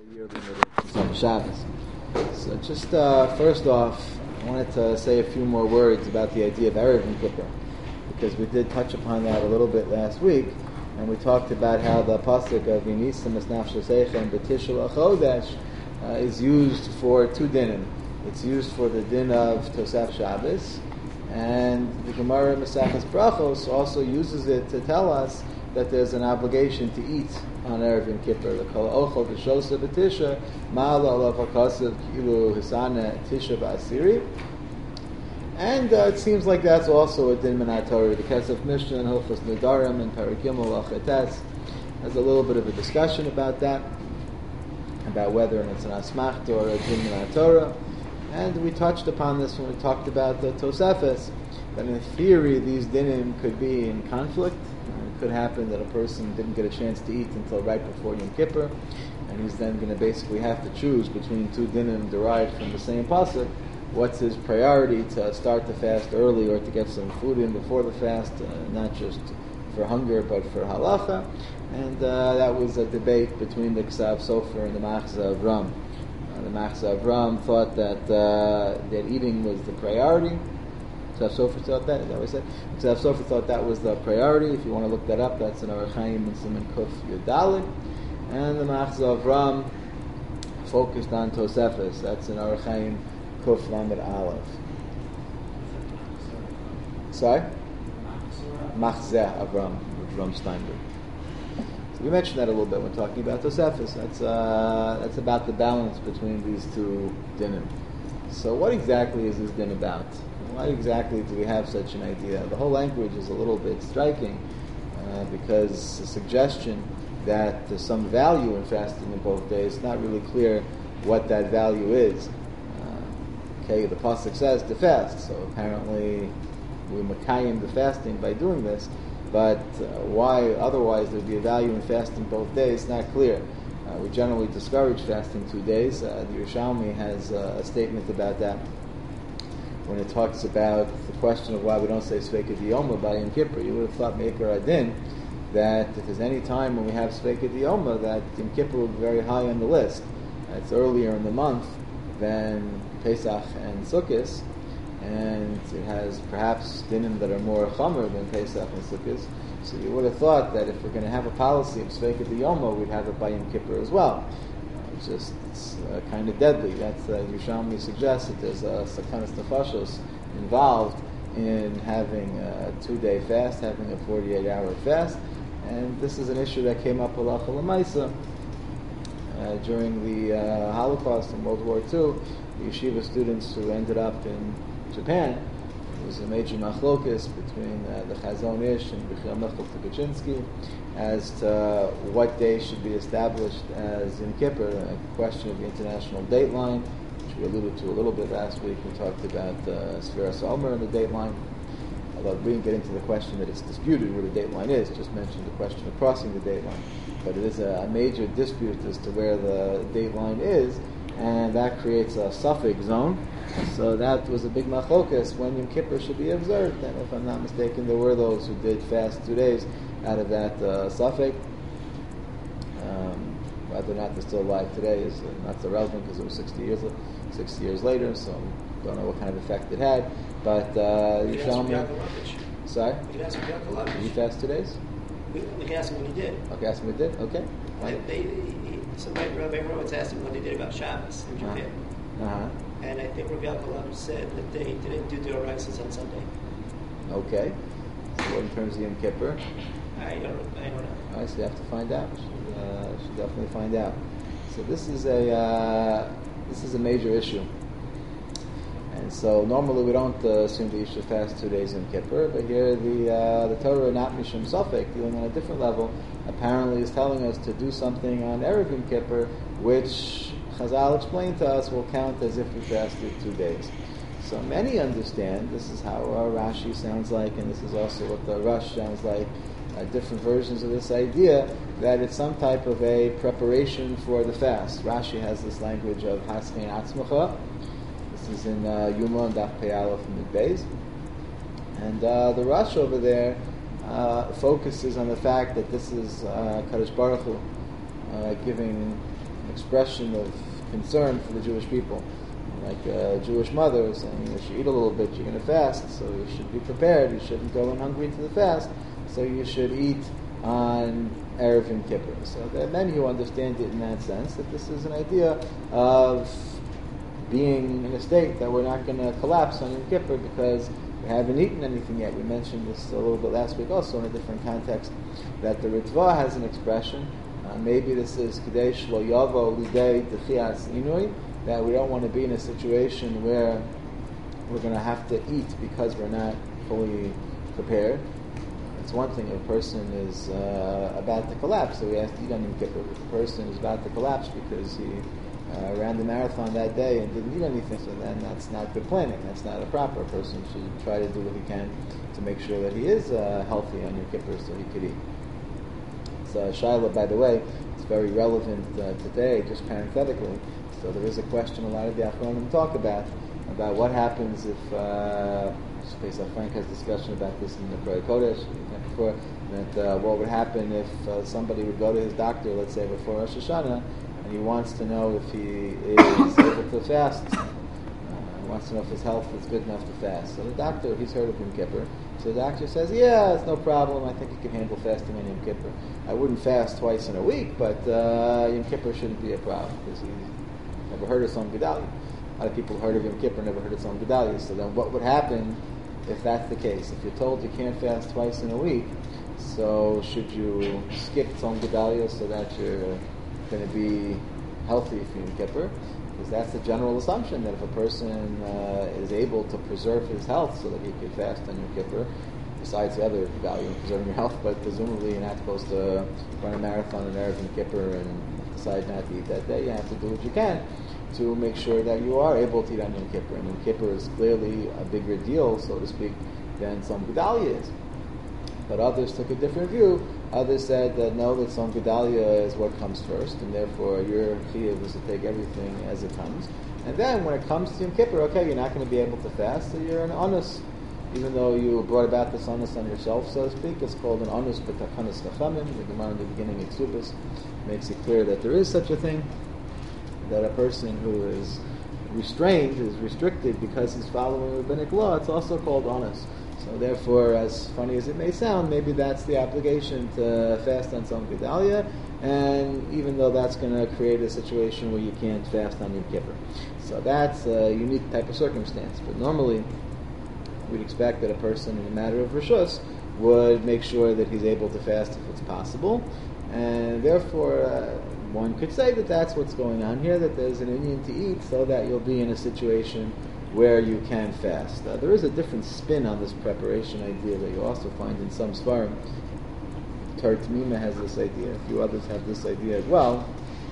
yearly middle of Shabbos. So just first off, I wanted to say a few more words about the idea of Erev and Kippur, because we did touch upon that a little bit last week, and we talked about how the pasuk of Yinisam es nafshosechem b'tishul achodesh is used for two dinim. It's used for the din of Tosef Shabbos, and the Gemara Maseches Brachos also uses it to tell us that there's an obligation to eat on Erev and Kippur. The Kol Ochel B'Shosa B'Tisha Ma'ala Olav HaKasav Kilu Hisana Tisha B'Asiri. And it seems like that's also a din min Torah. The Kesef Mishnah and Hilchos Nedarim and Perek Gimel Achetes has a little bit of a discussion about that, about whether it's an asmachta or a din min Torah. And we touched upon this when we talked about the Tosefes, that in theory these dinim could be in conflict. It could happen that a person didn't get a chance to eat until right before Yom Kippur, and he's then going to basically have to choose between two dinim derived from the same pasuk. What's his priority, to start the fast early or to get some food in before the fast, not just for hunger but for halacha? And that was a debate between the Ksav Sofer and the Machzah Avram. The Machzah Avram thought that eating was the priority. Ksav Sofer thought that. Is that what I said? Ksav Sofer thought that was the priority. If you want to look that up, that's in Orach Chaim and Siman Kuf Yudalid. And the Machzah Avram focused on Tosefes. That's in Orach Chaim Kuf Lamed Aleph. Sorry? Machzah Avram Steinberg. We mentioned that a little bit when talking about Tosefes. That's about the balance between these two dinim. So what exactly is this din about? Why exactly do we have such an idea? The whole language is a little bit striking because the suggestion that there's some value in fasting in both days, it's not really clear what that value is. The pasuk says to fast, so apparently we makayim the fasting by doing this. But why otherwise there'd be a value in fasting both days, not clear. We generally discourage fasting 2 days. The Yerushalmi has a statement about that when it talks about the question of why we don't say Sveika Diyoma by Yom Kippur. You would have thought Meikar Adin that if there's any time when we have Sveika Diyoma, that Yom Kippur would be very high on the list. It's earlier in the month than Pesach and Sukkot, and it has perhaps dinim that are more chamer than Pesach and Sukkot. So you would have thought that if we're going to have a policy of Sveika Diyoma, we'd have it by Yom Kippur as well. It's kind of deadly. That's Yerushalmi suggests that there's a sakanas nefashos involved in having a 2-day fast, having a 48-hour fast, and this is an issue that came up halacha l'maisa during the Holocaust in World War II. The yeshiva students who ended up in Japan, there was a major machlokes between the Chazon Ish and B'chia Michal Tukachinsky as to what day should be established as Yom Kippur, a question of the international date line, which we alluded to a little bit last week. We talked about Sfiras Omer and the date line, although we didn't get into the question that it's disputed where the date line is, just mentioned the question of crossing the date line. But it is a major dispute as to where the date line is, and that creates a suffix zone. So that was a big machlokas when Yom Kippur should be observed. And if I'm not mistaken, there were those who did fast 2 days out of that suffix. Whether or not they're still alive today is not so relevant because it was 60 years later, so don't know what kind of effect it had. But you shall me. Sorry? We can ask him. Did he fast 2 days? We can ask him when he did. Okay, ask him what he did? Okay. Somebody, Rabbi Horowitz asked him what they did about Shabbos in Japan. Uh-huh. And I think Rabbi Yaakov said that they didn't do D'oraisas on Sunday. Okay. So what in terms of Yom Kippur? I don't know. All right, so you have to find out. Should definitely find out. So this is a major issue. And so normally we don't assume that you should fast 2 days in Kippur, but here the Torah, not Mishum Sofek, dealing on a different level, apparently is telling us to do something on Erev Yom Kippur, which Chazal explained to us will count as if we fasted 2 days. So many understand, this is how Rashi sounds like, and this is also what the Rush sounds like, different versions of this idea, that it's some type of a preparation for the fast. Rashi has this language of Haschein Atzmacha. This is in Yuma and Daf Pei Aleph and Beis. And the Rush over there focuses on the fact that this is Kadosh Baruch Hu giving expression of concern for the Jewish people. Like a Jewish mother saying, you should eat a little bit, you're going to fast, so you should be prepared, you shouldn't go in hungry to the fast, so you should eat on Erev Yom Kippur. So there are many who understand it in that sense, that this is an idea of being in a state that we're not going to collapse on Yom Kippur because we haven't eaten anything yet. We mentioned this a little bit last week also in a different context, that the Ritva has an expression. Maybe this is Kadesh Lo Yavo Lidei Dechias Inui, that we don't want to be in a situation where we're going to have to eat because we're not fully prepared. It's one thing if a person is about to collapse, so he has to eat on Yom Kippur. If a person is about to collapse because he ran the marathon that day and didn't eat anything, so then that's not good planning. That's not a proper person. Should try to do what he can to make sure that he is healthy on Yom Kippur so he could eat. So Shaila, by the way, it's very relevant today, just parenthetically. So there is a question a lot of the Achronim talk about what happens if, Pesach Frank has discussion about this in the Prayer Kodesh before, that what would happen if somebody would go to his doctor, let's say before Rosh Hashanah, and he wants to know if he is able to fast. He wants to know if his health is good enough to fast. So the doctor, he's heard of Yom Kippur, so the doctor says, yeah, it's no problem, I think you can handle fasting on Yom Kippur. I wouldn't fast twice in a week, but Yom Kippur shouldn't be a problem, because he's never heard of Tzom Gedalia. A lot of people heard of Yom Kippur, never heard of Tzom Gedalia. So then what would happen if that's the case? If you're told you can't fast twice in a week, so should you skip Tzom Gedalia so that you're going to be healthy for Yom Kippur? Because that's the general assumption, that if a person is able to preserve his health so that he could fast on Yom Kippur, besides the other value of preserving your health, but presumably you're not supposed to run a marathon on Erev Yom Kippur and decide not to eat that day. You have to do what you can to make sure that you are able to eat on Yom Kippur. And Yom Kippur is clearly a bigger deal, so to speak, than Tzom Gedalia is. But others took a different view. Others said that no, that Tzom Gedalia is what comes first, and therefore your chiyuv is to take everything as it comes. And then when it comes to Yom Kippur, okay, you're not going to be able to fast, so you're an onus. Even though you brought about this onus on yourself, so to speak, it's called an onus b'takanas chachamim. The Gemara in the beginning of Ksubas makes it clear that there is such a thing, that a person who is restrained, is restricted because he's following rabbinic law, it's also called onus. So therefore, as funny as it may sound, maybe that's the obligation to fast on Tzom Gedalia, and even though that's going to create a situation where you can't fast on Yom Kippur. So that's a unique type of circumstance. But normally, we'd expect that a person in a matter of Rishus would make sure that he's able to fast if it's possible, and therefore one could say that that's what's going on here, that there's an inyan to eat so that you'll be in a situation where you can fast. There is a different spin on this preparation idea that you also find in some Sfarim. Torah Tamima has this idea, a few others have this idea as well,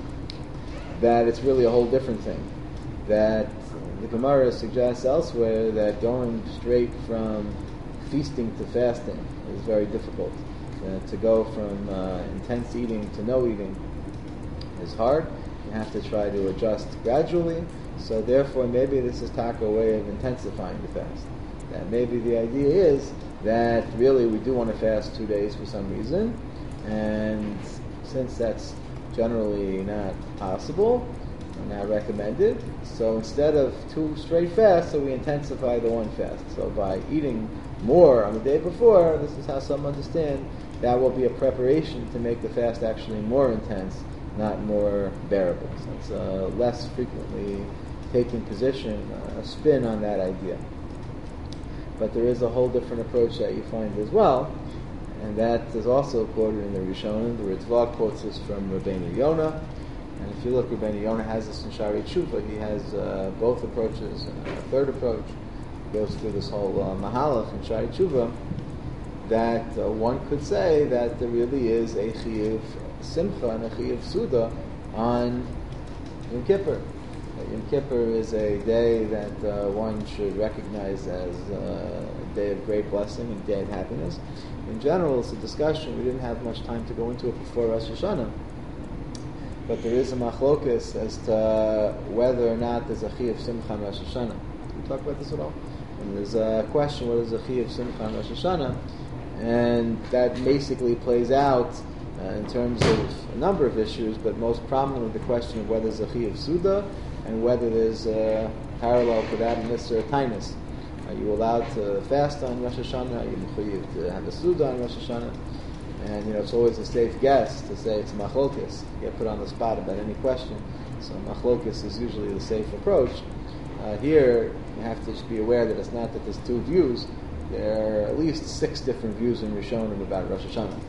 that it's really a whole different thing. That the Gemara suggests elsewhere that going straight from feasting to fasting is very difficult. To go from intense eating to no eating is hard. You have to try to adjust gradually. So therefore, maybe this is a way of intensifying the fast. That maybe the idea is that really we do want to fast 2 days for some reason, and since that's generally not possible, not recommended, so instead of 2 straight fasts, so we intensify the one fast. So by eating more on the day before, this is how some understand, that will be a preparation to make the fast actually more intense, not more bearable. So it's less frequently taking position, a spin on that idea. But there is a whole different approach that you find as well, and that is also quoted in the Rishonim. The Ritva quotes this from Rabbeinu Yonah, and if you look, Rabbeinu Yonah has this in Shari Tshuva. He has both approaches, and a third approach goes through this whole mahalach in Shari Tshuva, that one could say that there really is a chiyuv simcha and a chiyuv suda on Yom Kippur. Yom Kippur is a day that one should recognize as a day of great blessing and a day of happiness. In general, it's a discussion. We didn't have much time to go into it before Rosh Hashanah, but there is a machlokus as to whether or not there's a chiyuv simcha on Rosh Hashanah. Did we talk about this at all? And there's a question, what is a chiyuv simcha on Rosh Hashanah? And that basically plays out in terms of a number of issues, but most prominently the question of whether there's a Chiyuv Suda and whether there's a parallel to that in Isser Tainus. Are you allowed to fast on Rosh Hashanah? Are you mechuyev to have a Suda on Rosh Hashanah? And it's always a safe guess to say it's machlokes. You get put on the spot about any question, so machlokes is usually the safe approach. Here, you have to just be aware that it's not that there's two views. There are at least 6 different views in Rishonim about Rosh Hashanah.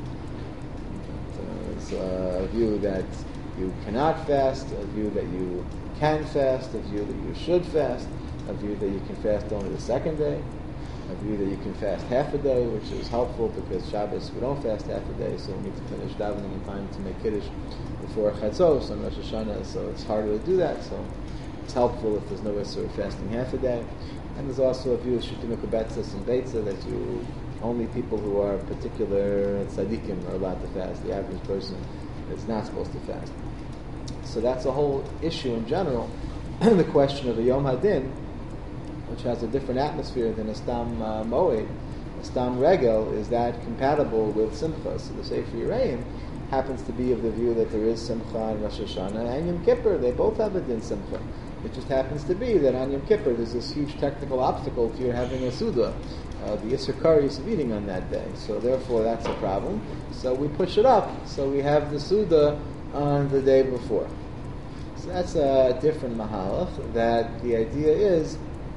There's a view that you cannot fast, a view that you can fast, a view that you should fast, a view that you can fast only the second day, a view that you can fast half a day, which is helpful because Shabbos we don't fast half a day, so we need to finish davening in time to make Kiddush before Chatzos on Rosh Hashanah, so it's harder to do that, so it's helpful if there's no issue of fasting half a day. And there's also a view of Shutim Kubetzis and Beitza that only people who are particular tzaddikim are allowed to fast. The average person is not supposed to fast. So that's a whole issue in general. The question of a Yom Hadin, which has a different atmosphere than a Stam Moed, a Stam Regel, is that compatible with Simcha? So the Sefer Yereim happens to be of the view that there is Simcha on Rosh Hashanah and Yom Kippur. They both have a din Simcha. It just happens to be that on Yom Kippur there's this huge technical obstacle if you're having a Suda. The Isser Karius of eating on that day. So therefore that's a problem. So we push it up. So we have the Suda on the day before. So that's a different mahalach. That the idea is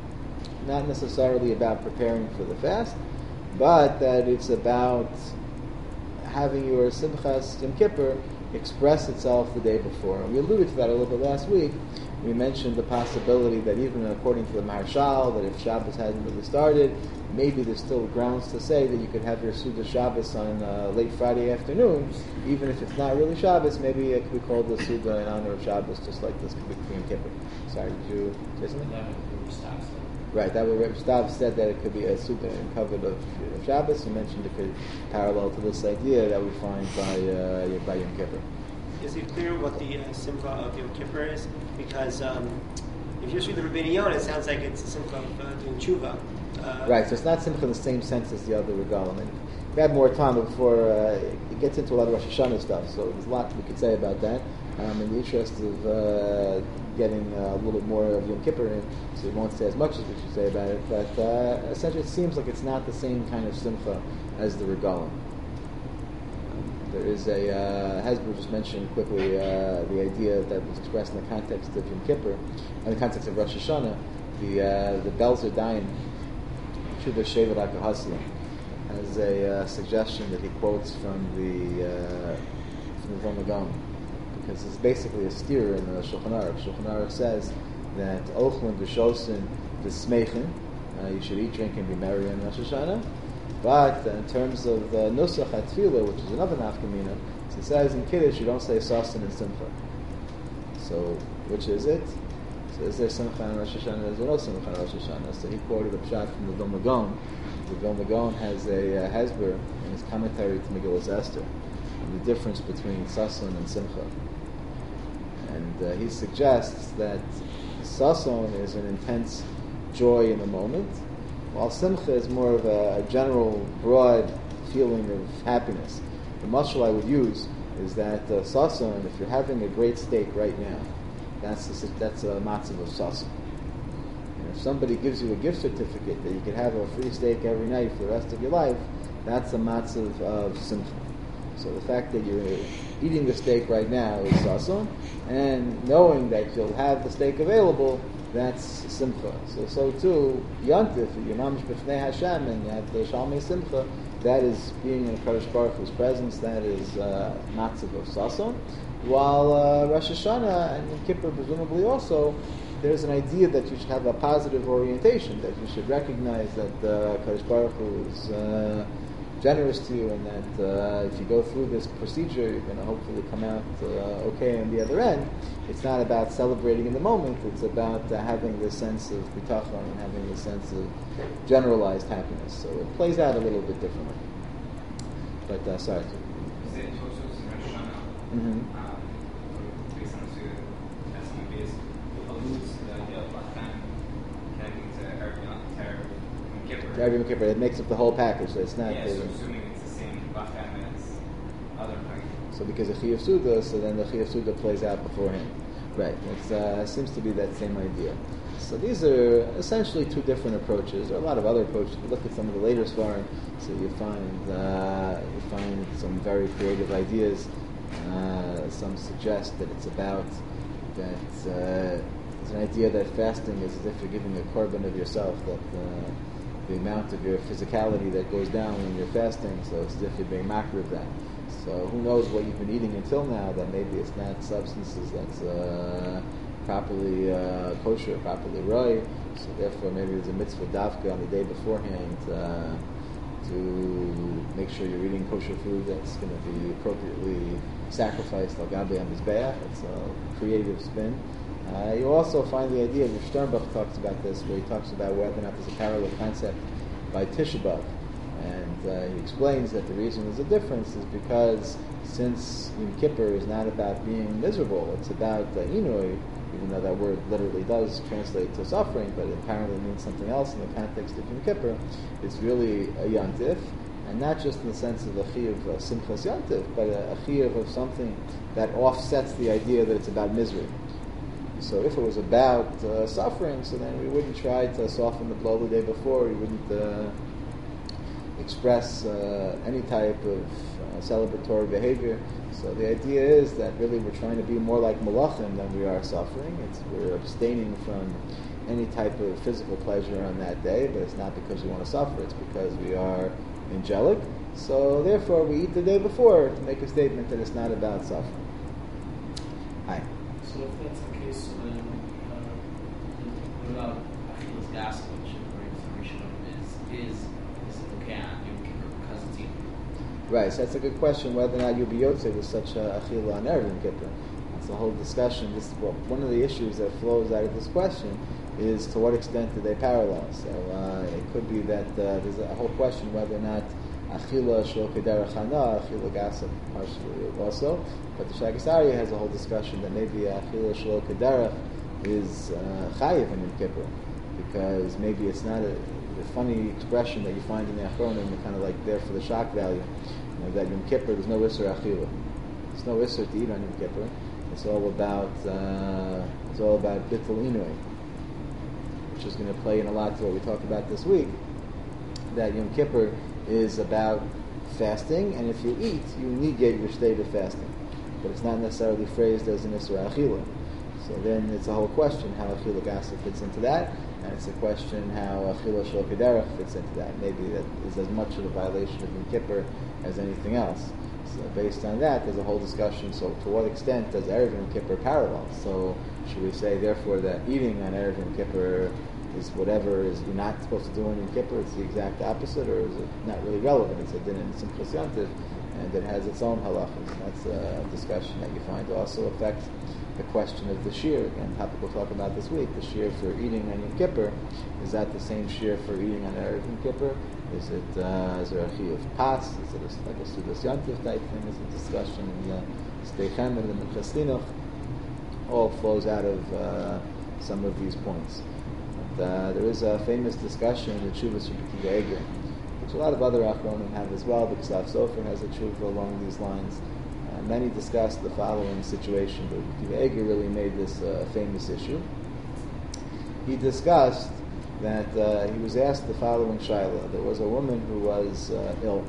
not necessarily about preparing for the fast, but that it's about having your Simchas Yom Kippur express itself the day before. And we alluded to that a little bit last week. We mentioned the possibility that even according to the Maharshal, that if Shabbos hasn't really started, maybe there's still grounds to say that you could have your Suda Shabbos on late Friday afternoon, even if it's not really Shabbos. Maybe it could be called the Suda in honor of Shabbos, just like this could be Yom Kippur. Sorry, did you say something? Right, that would Stav said that it could be a Suda in covered of Shabbos. You mentioned it could parallel to this idea that we find by Yom Kippur. Is it clear what the Simcha of Yom Kippur is? Because if you just read the Rabbeinu Yonah, it sounds like it's a Simcha of doing tshuva. Right, so it's not Simcha in the same sense as the other regalim. And we had more time before it gets into a lot of Rosh Hashanah stuff, so there's a lot we could say about that. In the interest of getting a little more of Yom Kippur in, so we won't say as much as we should say about it, but essentially it seems like it's not the same kind of Simcha as the regalim. There is Hezbollah just mentioned quickly the idea that was expressed in the context of Yom Kippur, in the context of Rosh Hashanah, the Belzer Dayan, Tshuva Shevet HaKahasla, has a suggestion that he quotes from the Vilna Gaon, because it's basically a steer in the Shulchan Aruch. Shulchan Aruch says that Ochlin V'Shosin V'Smechin, you should eat, drink, and be merry on Rosh Hashanah. But in terms of the Nusach HaTfilah, which is another nafkamina, so it says in Kiddush you don't say Sasin and Simcha. So, which is it? So is there Simcha on Rosh Hashanah? Is there no Simcha on Rosh Hashanah? So he quoted a pshat from the Vilna Gaon. The Vilna Gaon has a hezber in his commentary to Megillas Esther, and the difference between Sasin and Simcha. And he suggests that Sasin is an intense joy in the moment, while Simcha is more of a general, broad feeling of happiness. The mashal I would use is that Sasan, if you're having a great steak right now, that's a matzav of Sasan. And if somebody gives you a gift certificate that you can have a free steak every night for the rest of your life, that's a matzav of Simcha. So the fact that you're eating the steak right now is Sasan, and knowing that you'll have the steak available, that's Simcha. So too, Yantif, you're mamish b'fnei Hashem, and you have the Shalmei Simcha, that is being in Kadosh Baruch Hu's presence, that is matzav of Sason. While Rosh Hashanah and Yom Kippur presumably also, there's an idea that you should have a positive orientation, that you should recognize that Kadosh Baruch Hu is generous to you, and that if you go through this procedure, you're going to hopefully come out okay on the other end. It's not about celebrating in the moment, it's about having this sense of bitachon and having this sense of generalized happiness. So it plays out a little bit differently. But, sorry. Yom Kippur, it makes up the whole package. So it's not. Yeah, so assuming it's the same Bachem as other So because of Chiyuv Suda, so then the Chiyuv Suda plays out beforehand. Right. It seems to be that same idea. So these are essentially two different approaches. There are a lot of other approaches. If you look at some of the later Svarim, so you find some very creative ideas. Some suggest that it's about that it's an idea that fasting is as if you're giving a korban of yourself, that the amount of your physicality that goes down when you're fasting, so it's as if you're being makar of that. So who knows what you've been eating until now, that maybe it's not substances that's properly kosher, properly roy, so therefore maybe there's a mitzvah davka on the day beforehand to make sure you're eating kosher food that's going to be appropriately sacrificed al gabe hamizbeach. It's a creative spin. You also find the idea, Rav Sternbuch talks about this, where he talks about whether or not there's a parallel concept by Tisha B'Av. And he explains that the reason there's a difference is because since Yom Kippur is not about being miserable, it's about inui, even though that word literally does translate to suffering, but it apparently means something else in the context of Yom Kippur. It's really a yantif, and not just in the sense of a chiyuv simchas yantif, but a chiyuv of something that offsets the idea that it's about misery. So if it was about suffering, so then we wouldn't try to soften the blow the day before. We wouldn't express any type of celebratory behavior. So the idea is that really we're trying to be more like malachim than we are suffering. We're abstaining from any type of physical pleasure on that day, but it's not because we want to suffer. It's because we are angelic. So therefore we eat the day before to make a statement that it's not about suffering. Hi. So if that's the case, then what about Achilas Gasa, which according to Rishon is it okay on Yom Kippur because it's eating? Right, so that's a good question, whether or not you'll be yotzei with such a achila on Erev Yom Kippur. It's a whole discussion. One of the issues that flows out of this question is to what extent do they parallel. So it could be that there's a whole question whether or not achila shel kederach hana, achila gasa partially also. But the Shagas Aryeh has a whole discussion that maybe achila shel kederach is chayiv in Yom Kippur, because maybe it's not a funny expression that you find in the Achronim, kind of like there for the shock value, that Yom Kippur there's no Isser Achila. There's no Isser to eat on Yom Kippur. It's all about Bittul Inui, which is going to play in a lot to what we talked about this week. That Yom Kippur is about fasting, and if you eat, you negate your state of fasting. But it's not necessarily phrased as an Isser Achila. So then it's a whole question how Achila Gasa fits into that, and it's a question how Achila Shel Kederach fits into that. Maybe that is as much of a violation of Yom Kippur as anything else. So based on that, there's a whole discussion. So to what extent does Erev Yom Kippur parallel? So should we say therefore that eating on Erev Yom Kippur is whatever is you're not supposed to do on Yom Kippur, it's the exact opposite, or is it not really relevant? It's a din in Simchas Yantiv, and it has its own halachas. That's a discussion that you find also affects the question of the shear. Again, topic we'll talk about this week. The shear for eating on Yom Kippur, is that the same shear for eating on Erev Yom Kippur? Is there a chiyuv pas? Is it like a sudas yantiv type thing? Is it discussion in the Steichem and the Minchas Chinuch? All flows out of some of these points. But, there is a famous discussion in the Tshuvas of Akiva Eiger, which a lot of other Achronim have as well, because Av Sofer has a tshuva along these lines. Many discuss the following situation, but Akiva Eiger really made this a famous issue. He discussed that he was asked the following shaila. There was a woman who was ill,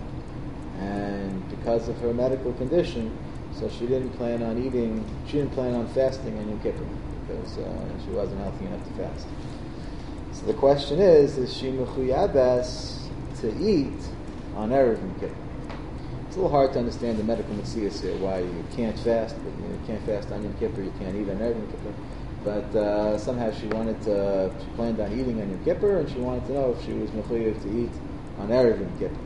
and because of her medical condition, so she didn't plan on fasting on Yom Kippur, because she wasn't healthy enough to fast. So the question is she mechuyabes to eat on Erev Yom Kippur? It's a little hard to understand the medical metzias here, why you can't fast, but you can't fast on Yom Kippur, you can't eat on Erev Yom Kippur. But somehow she planned on eating on Yom Kippur, and she wanted to know if she was mechuyev to eat on Erev Yom Kippur.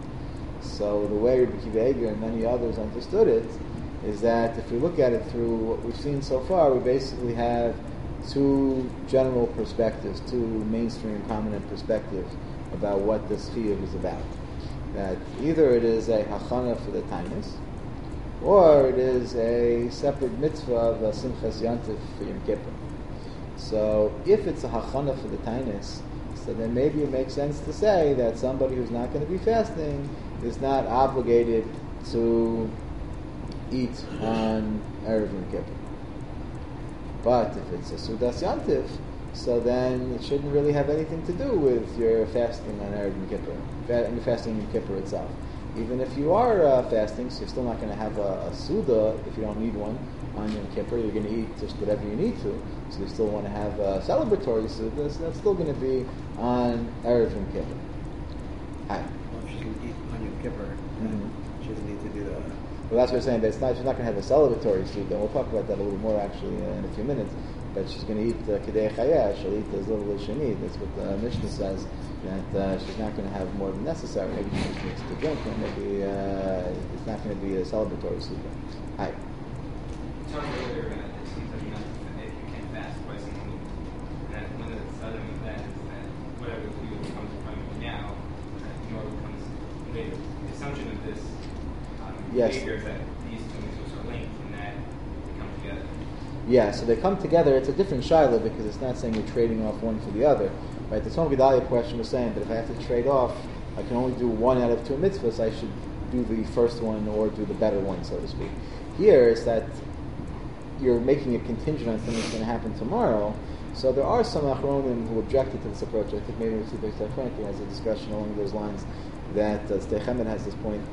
So the way Rabbi Akiva Eiger and many others understood it is that if we look at it through what we've seen so far, we basically have two general perspectives, two mainstream prominent perspectives about what this chiyuv is about. That either it is a hachana for the tainis, or it is a separate mitzvah of a simchas yantiv for Yom Kippur. So if it's a hachana for the tainis, so then maybe it makes sense to say that somebody who's not going to be fasting is not obligated to eat on Erev Yom Kippur. But if it's a Sudas Yantiv, so then it shouldn't really have anything to do with your fasting on Erev Yom Kippur, and your fasting Yom Kippur itself. Even if you are fasting, so you're still not going to have a Suda if you don't need one on Yom Kippur. You're going to eat just whatever you need to, so you still want to have a celebratory Suda, so that's still going to be on Erev Yom Kippur. Hi. Well, if she's going to eat on Yom Kippur, she doesn't need to do that. Well, that's what we're saying. That she's not going to have a celebratory Suda. We'll talk about that a little more actually in a few minutes. But she's going to eat Kedei Chayah. She'll eat as little as she needs. That's what the Mishnah says. That she's not going to have more than necessary. Maybe she needs to drink, or maybe it's not going to be a celebratory Suda. Hi. Tell me earlier that it seems like if you can't fast twice in a week, that one of the southern of that is that whatever food comes from you now, more becomes later. The assumption of this behavior is that these two mitzvahs are linked and that they come together. Yeah, so they come together. It's a different shiloh because it's not saying you're trading off one for the other. Right? The Tzom Gedalia question was saying that if I have to trade off, I can only do one out of two mitzvahs. I should do the first one or do the better one, so to speak. Here is that you're making it contingent on something that's going to happen tomorrow. So there are some Achronim who objected to this approach. I think maybe Tzibek Frankie has a discussion along those lines that Tzedek Chemed has this point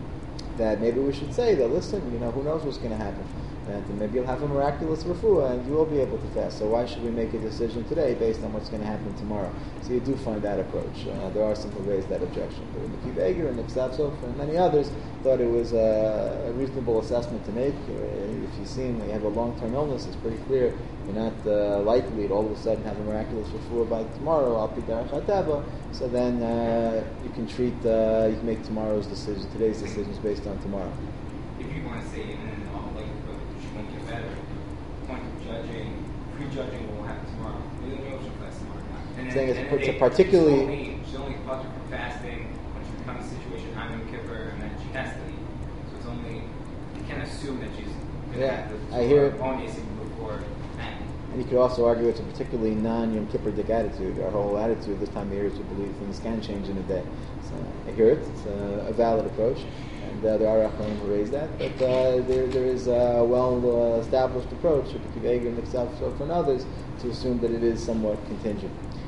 that maybe we should say that, listen, who knows what's going to happen. And maybe you'll have a miraculous refuah and you will be able to fast. So why should we make a decision today based on what's going to happen tomorrow? So you do find that approach. There are some who raise that objection. But Akiva Eiger and Nipsatsof and many others thought it was a reasonable assessment to make. If you seem that you have a long-term illness, it's pretty clear you're not likely to all of a sudden have a miraculous refuah by tomorrow. Al Pi Derech HaTeva. So then you can treat, you can make tomorrow's decision, today's decisions based on tomorrow. If you want to say even in all likelihood she won't get better, the point of prejudging what will happen tomorrow. You don't know if she'll fast tomorrow or not. And Saying then, it's a particularly... She's only putter for fasting when she becomes a situation on Yom Kippur and then she has to eat. So it's only, you can't assume that she's going to have the I hear it. bonus even before then. And you could also argue it's a particularly non-Yom Kippur-dik attitude. Our whole attitude this time of year is to believe things can change in a day. So I hear it. It's a valid approach. And there are Achronim who raise that. But there is a well-established approach, Akiva Eiger and Nipsatsof and others, to assume that it is somewhat contingent.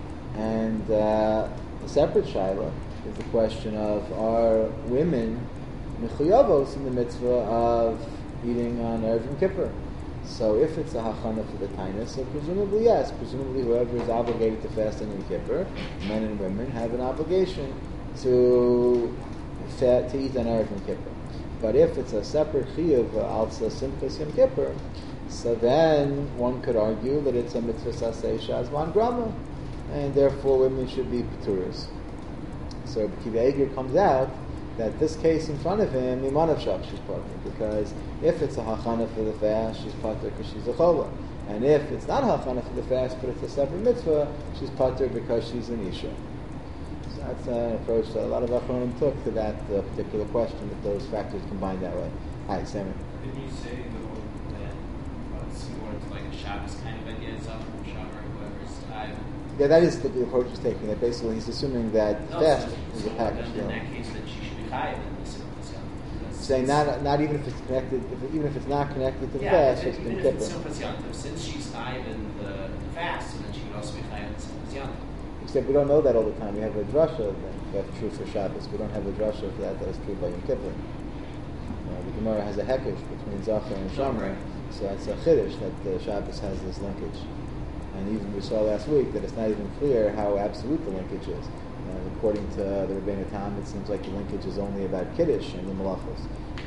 And the separate shaila is the question of, are women mechuyavos in the mitzvah of eating on Erev Yom Kippur? So if it's a hachana for the tainus, so presumably yes. Presumably whoever is obligated to fast on Yom Kippur, men and women, have an obligation to eat on Erev Yom Kippur. But if it's a separate chiyuv alsa simchas Yom Kippur, so then one could argue that it's a mitzvah sasei shazman grama, and therefore women should be peturas. So Akiva Eiger comes out that this case in front of him, Imanav Shach, she's pater, because if it's a hachana for the fast, she's pater because she's a chola. And if it's not hachana for the fast, but it's a separate mitzvah, she's pater because she's an isha. So that's an approach that a lot of Achronim took to that particular question, that those factors combined that way. Hi, Sammy. Didn't you say, though, that it's similar to like a Shabbos kind of idea, Zach or Shabbos, whoever's time? Yeah, that is the approach he's taking. That basically he's assuming that fast is a package. In that case, that she should be chayav in the simchas. Saying not even if it's connected, even if it's not connected to the fast, it's even been if it's simchas yantiv, since she's chayav in the fast, so then she would also be chayav in simchas yantiv. Except we don't know that all the time. We have a drasha that's true for Shabbos. We don't have a drasha for that is true by Yom Kippur. The Gemara has a hekesh between Zachar and Shamra, so that's a chiddush that Shabbos has this linkage. And even we saw last week that it's not even clear how absolute the linkage is. According to the Rebbeinu Tam, it seems like the linkage is only about Kiddush and the Malachos.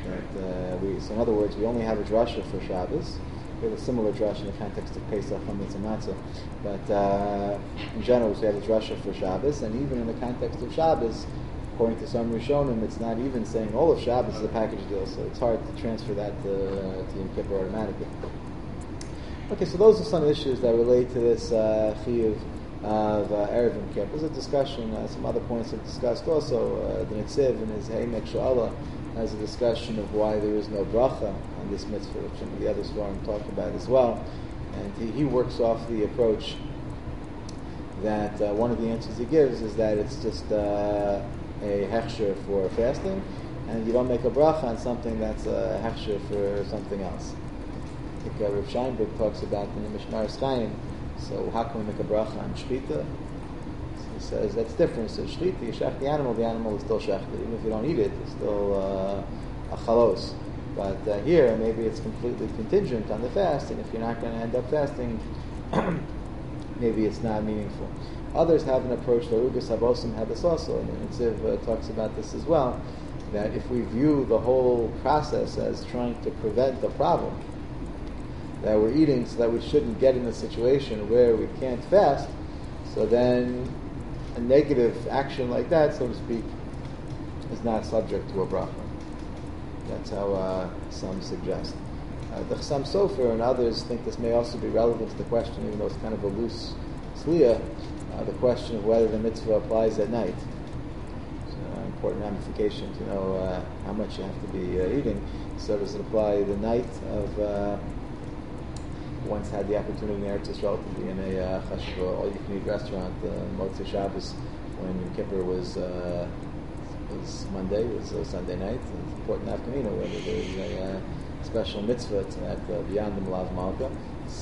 So in other words, we only have a drasha for Shabbos. We have a similar drasha in the context of Pesach, Chametz, and Matzah. But in general, we have a drasha for Shabbos, and even in the context of Shabbos, according to some Rishonim, it's not even saying all of Shabbos is a package deal, so it's hard to transfer that to Yom Kippur automatically. Okay, so those are some issues that relate to this chiyuv of Erev Yom Kippur. There's a discussion, some other points are discussed also. The Netziv in his Heimek Sha'ala has a discussion of why there is no bracha on this mitzvah, which some of the other Svarim talk about as well. And he works off the approach that one of the answers he gives is that it's just a hechsher for fasting, and you don't make a bracha on something that's a hechsher for something else. I think Rav Scheinberg talks about in the Mishmar Chaim. So how can we make a bracha on shechita? So he says that's different. So shechita, you shech the animal is still shechted. Even if you don't eat it, it's still a chalos. But here, maybe it's completely contingent on the fast, and if you're not going to end up fasting, maybe it's not meaningful. Others have an approach, Larugas Habosim had this also, and Nitziv talks about this as well, that if we view the whole process as trying to prevent the problem, that we're eating so that we shouldn't get in a situation where we can't fast, so then a negative action like that, so to speak, is not subject to a bracha. That's how some suggest. The Chassam Sofer and others think this may also be relevant to the question, even though it's kind of a loose sliya, the question of whether the mitzvah applies at night. It's an important ramification to know how much you have to be eating. So does it apply the night of once had the opportunity in Eretz Yisrael to be in a chashuva, all-you-can-eat restaurant, Motzei Shabbos, when Yom Kippur was Monday, was Sunday night. It's important nafkamina whether there's a special mitzvah at beyond the Malav Malka.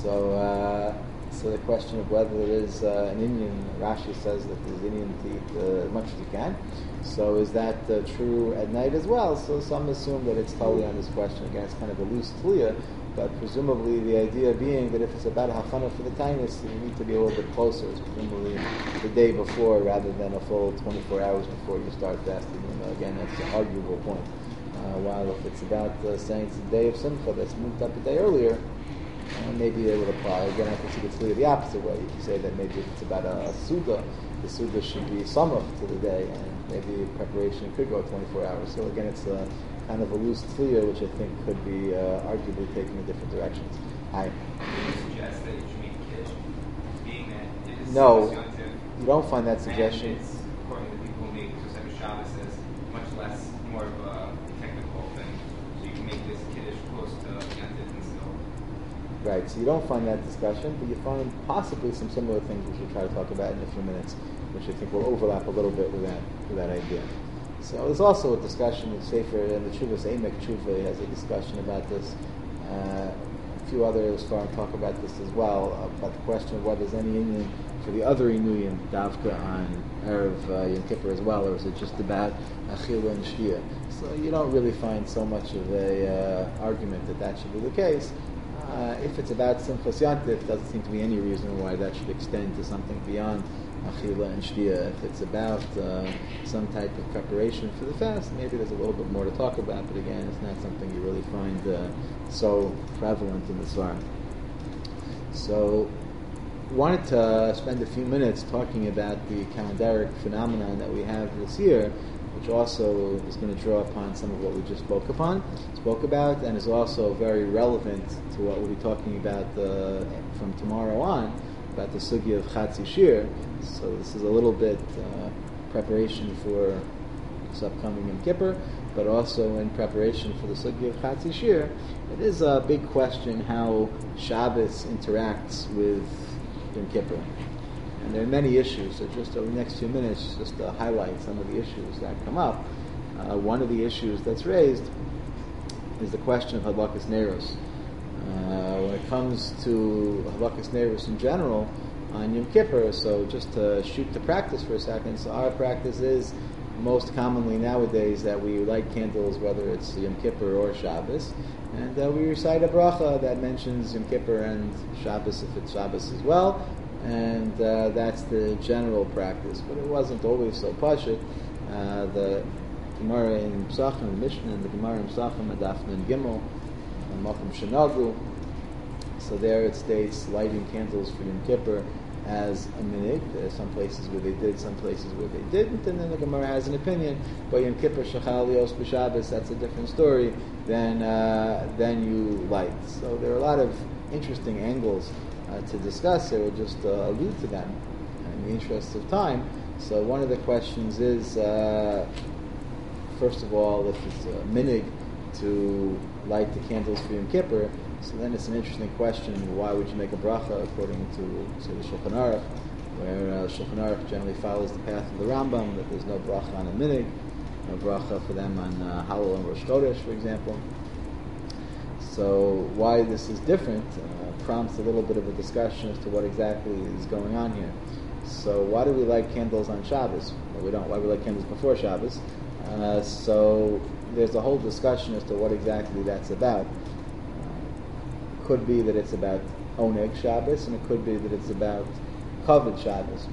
So the question of whether there is an Indian, Rashi says that there's Indian to eat as much as you can. So is that true at night as well? So some assume that it's totally on this question. Again, it's kind of a loose tliya, but presumably the idea being that if it's about a hachana for the tainus, you need to be a little bit closer. It's presumably the day before rather than a full 24 hours before you start fasting. And again, that's an arguable point. While if it's about saying it's the day of Simcha that's moved up a day earlier, maybe it would apply. Again, I think you could see it the opposite way. You could say that maybe if it's about a Suda, the Suda should be samach to the day, and maybe preparation could go 24 hours. So again, it's a kind of a loose tliya, which I think could be arguably taken in different directions. Hi. Do you suggest that you should make kiddush, being that it is No, substantive, you don't find that suggestion. and it's, according to the people who make Joseph Shabbos, says much less, more of a technical thing. So you can make this kiddush close to Yantiv and still. Right, so you don't find that discussion, but you find possibly some similar things which we'll try to talk about in a few minutes, which I think will overlap a little bit with that idea. So there's also a discussion in Sefer, and the Chuvas Emek Tshuva has a discussion about this. A few others talk about this as well, about the question of whether there's any Inyan for the other Inuyim, Davka on Erev Yom Kippur as well, or is it just about Achila and Shtia? So you don't really find so much of a argument that should be the case. If it's about Simchas Yantif, doesn't seem to be any reason why that should extend to something beyond Achila and Shtia. If it's about some type of preparation for the fast, maybe there's a little bit more to talk about, but again, it's not something you really find so prevalent in the Svarim. So, wanted to spend a few minutes talking about the calendaric phenomenon that we have this year, which also is going to draw upon some of what we just spoke about, and is also very relevant to what we'll be talking about from tomorrow on, about the sugya of Chatzi Shir. So this is a little bit preparation for this upcoming Yom Kippur, but also in preparation for the sugya of Chatzi Shir. It is a big question how Shabbos interacts with Yom Kippur. And there are many issues, so just over the next few minutes, just to highlight some of the issues that come up. One of the issues that's raised is the question of Hadlakas Neiros. When it comes to Hadlakas Neiros in general, on Yom Kippur, so just to shoot the practice for a second, so our practice is most commonly nowadays that we light candles whether it's Yom Kippur or Shabbos, and we recite a bracha that mentions Yom Kippur and Shabbos if it's Shabbos as well, and that's the general practice. But it wasn't always so pashut. The Gemara in Pesachim, the Mishnah, and the Gemara in Pesachim, Adafna and Gimel, and Malkum Shenagu. So there it states lighting candles for Yom Kippur as a minig. There are some places where they did, some places where they didn't, and then the Gemara has an opinion. But Yom Kippur Shachal Lios B'Shabbos, that's a different story than you light. So there are a lot of interesting angles to discuss here. We'll just allude to them in the interest of time. So one of the questions is, first of all, if it's a minig to light the candles for Yom Kippur, so then it's an interesting question, why would you make a bracha according to, say, the Shulchan Aruch, where Shulchan Aruch generally follows the path of the Rambam, that there's no bracha on a minig. a bracha for them on Halal and Rosh Chodesh, for example. So why this is different prompts a little bit of a discussion as to what exactly is going on here. So why do we light candles on Shabbos? Well, we don't. Why we light candles before Shabbos? So there's a whole discussion as to what exactly that's about. Could be that it's about Oneg Shabbos, and it could be that it's about Kavod Shabbos.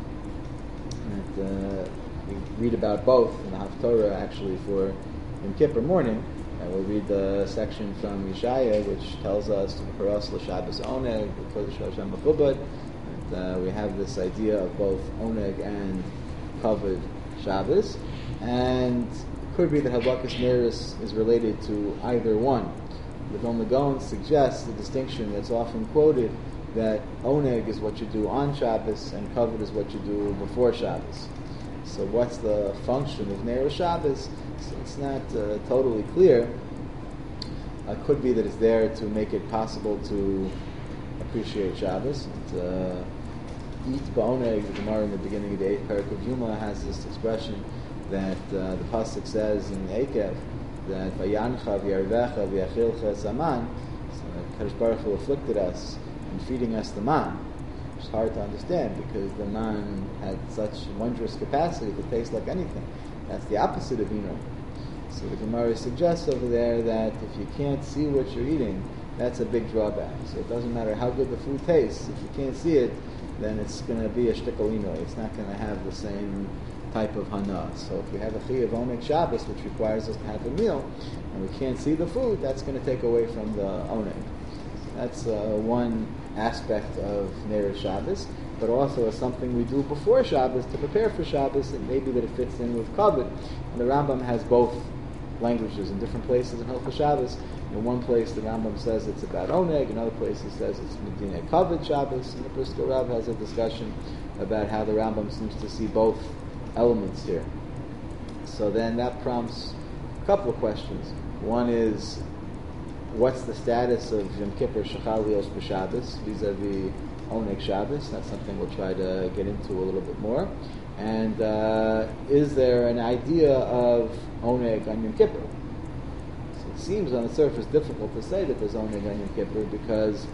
And we read about both in the Haftorah actually for Yom Kippur morning. And we'll read the section from Yeshaya which tells us Paras l'Shabbos Oneg, Kodesh Hashem B'chubad. And we have this idea of both Oneg and Kavod Shabbos. And it could be that Hadlakas Neiros is related to either one. The Vilna Gaon suggests the distinction that's often quoted that Oneg is what you do on Shabbos and Kavod is what you do before Shabbos. So what's the function of Neiros Shabbos? So it's not totally clear. It could be that it's there to make it possible to appreciate Shabbos. Eat ba'oneg, the Gemara in the beginning of the 8th parak of Yuma has this expression that the pasuk says in Eikev that Vayancha v'yarvecha v'yachilcha zaman. So Kadosh Baruch Hu afflicted us in feeding us the man. It's hard to understand because the man had such wondrous capacity to taste like anything. That's the opposite of Eno. So the Gemara suggests over there that if you can't see what you're eating, that's a big drawback. So it doesn't matter how good the food tastes. If you can't see it, then it's going to be a shtickle Eno. It's not going to have the same type of hana. So if we have a Chiyuv Oneg Shabbos, which requires us to have a meal, and we can't see the food, that's going to take away from the Oneg. That's one aspect of Neiros Shabbos, but also as something we do before Shabbos to prepare for Shabbos, and maybe that it fits in with Kavod. And the Rambam has both languages in different places in Hilchos Shabbos. In one place the Rambam says it's about Oneg, in other places says it's Medina Kavod Shabbos, and the Brisker Rav has a discussion about how the Rambam seems to see both elements here. So then that prompts a couple of questions. One is, what's the status of Yom Kippur Shechal Lios B'Shabbos vis-a-vis Oneg Shabbos? That's something we'll try to get into a little bit more. And is there an idea of Oneg on Yom Kippur? So it seems on the surface difficult to say that there's Oneg on Yom Kippur because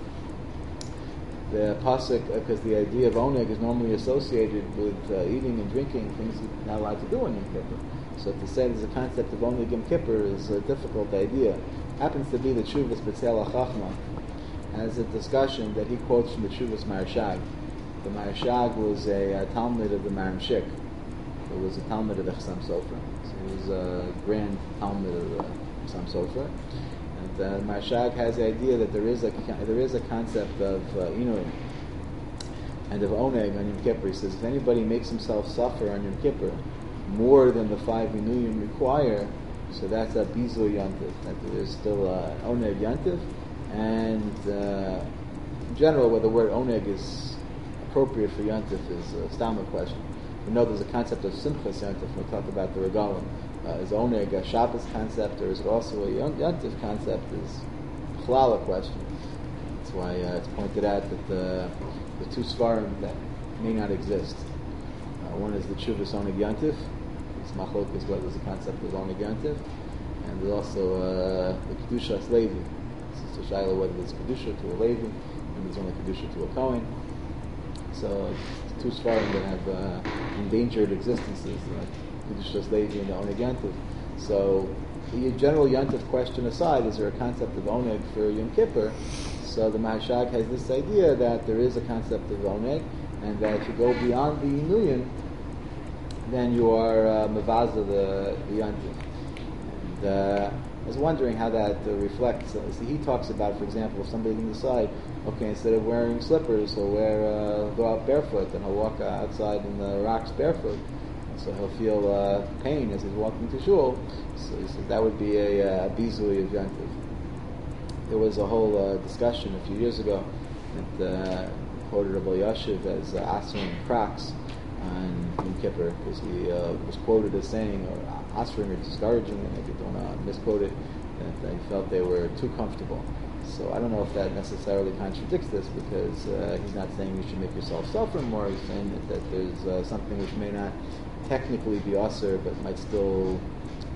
the pasuk, because the idea of Oneg is normally associated with eating and drinking, things you're not allowed to do on Yom Kippur. So to say there's a concept of Oneg Yom Kippur is a difficult idea. Happens to be that Shuvas B'Tzel HaChachma has a discussion that he quotes from the Shuvas Maharshag. The Maharshag was a Talmud of the Maramshik. It was a Talmud of the Chassam Sofer. So he was a grand Talmud of the Chassam Sofer. And Maharshag has the idea that there is a concept of Inuim and of Oneg on Yom Kippur. He says if anybody makes himself suffer on Yom Kippur more than the 5 Inuim require, so that's a Bizu Yantiv. That there is still Oneg Yantiv. And in general, whether the word Oneg is appropriate for Yantif is a Stammer question. We know there's a concept of Simchas Yantif when we talk about the Regalim. Is Oneg a Shabbos concept, or is it also a Yantif concept? Is a Chalala question. That's why it's pointed out that the two Svarim that may not exist. One is the Chuvas Oneg Yantif. It's Machlok is what was the concept of Oneg Yantif. And there's also the Kedushas Levi. It's a Shaila whether it's Kedusha to a Levi, and there's only Kedusha to a Kohen. So it's two Svarim that have endangered existences, like Kedushas Levi and the Oneg Yantiv. So the general Yantiv question aside, is there a concept of Oneg for Yom Kippur? So the Maharshag has this idea that there is a concept of Oneg, and that if you go beyond the Inuyin, then you are Mavaza the Yantiv. And I was wondering how that reflects. So he talks about, for example, if somebody can decide, okay, instead of wearing slippers, he'll go out barefoot, and he'll walk outside in the rocks barefoot. So he'll feel pain as he's walking to shul. So he says that would be a bizui of Yantiv. There was a whole discussion a few years ago that quoted Rabbi Yashiv as Asrin Crocs on Yom Kippur, because he was quoted as saying, or Asrin or discouraging, and maybe don't misquote it, that he felt they were too comfortable. So I don't know if that necessarily contradicts this, because he's not saying you should make yourself suffer more. He's saying that there's something which may not technically be usher, but might still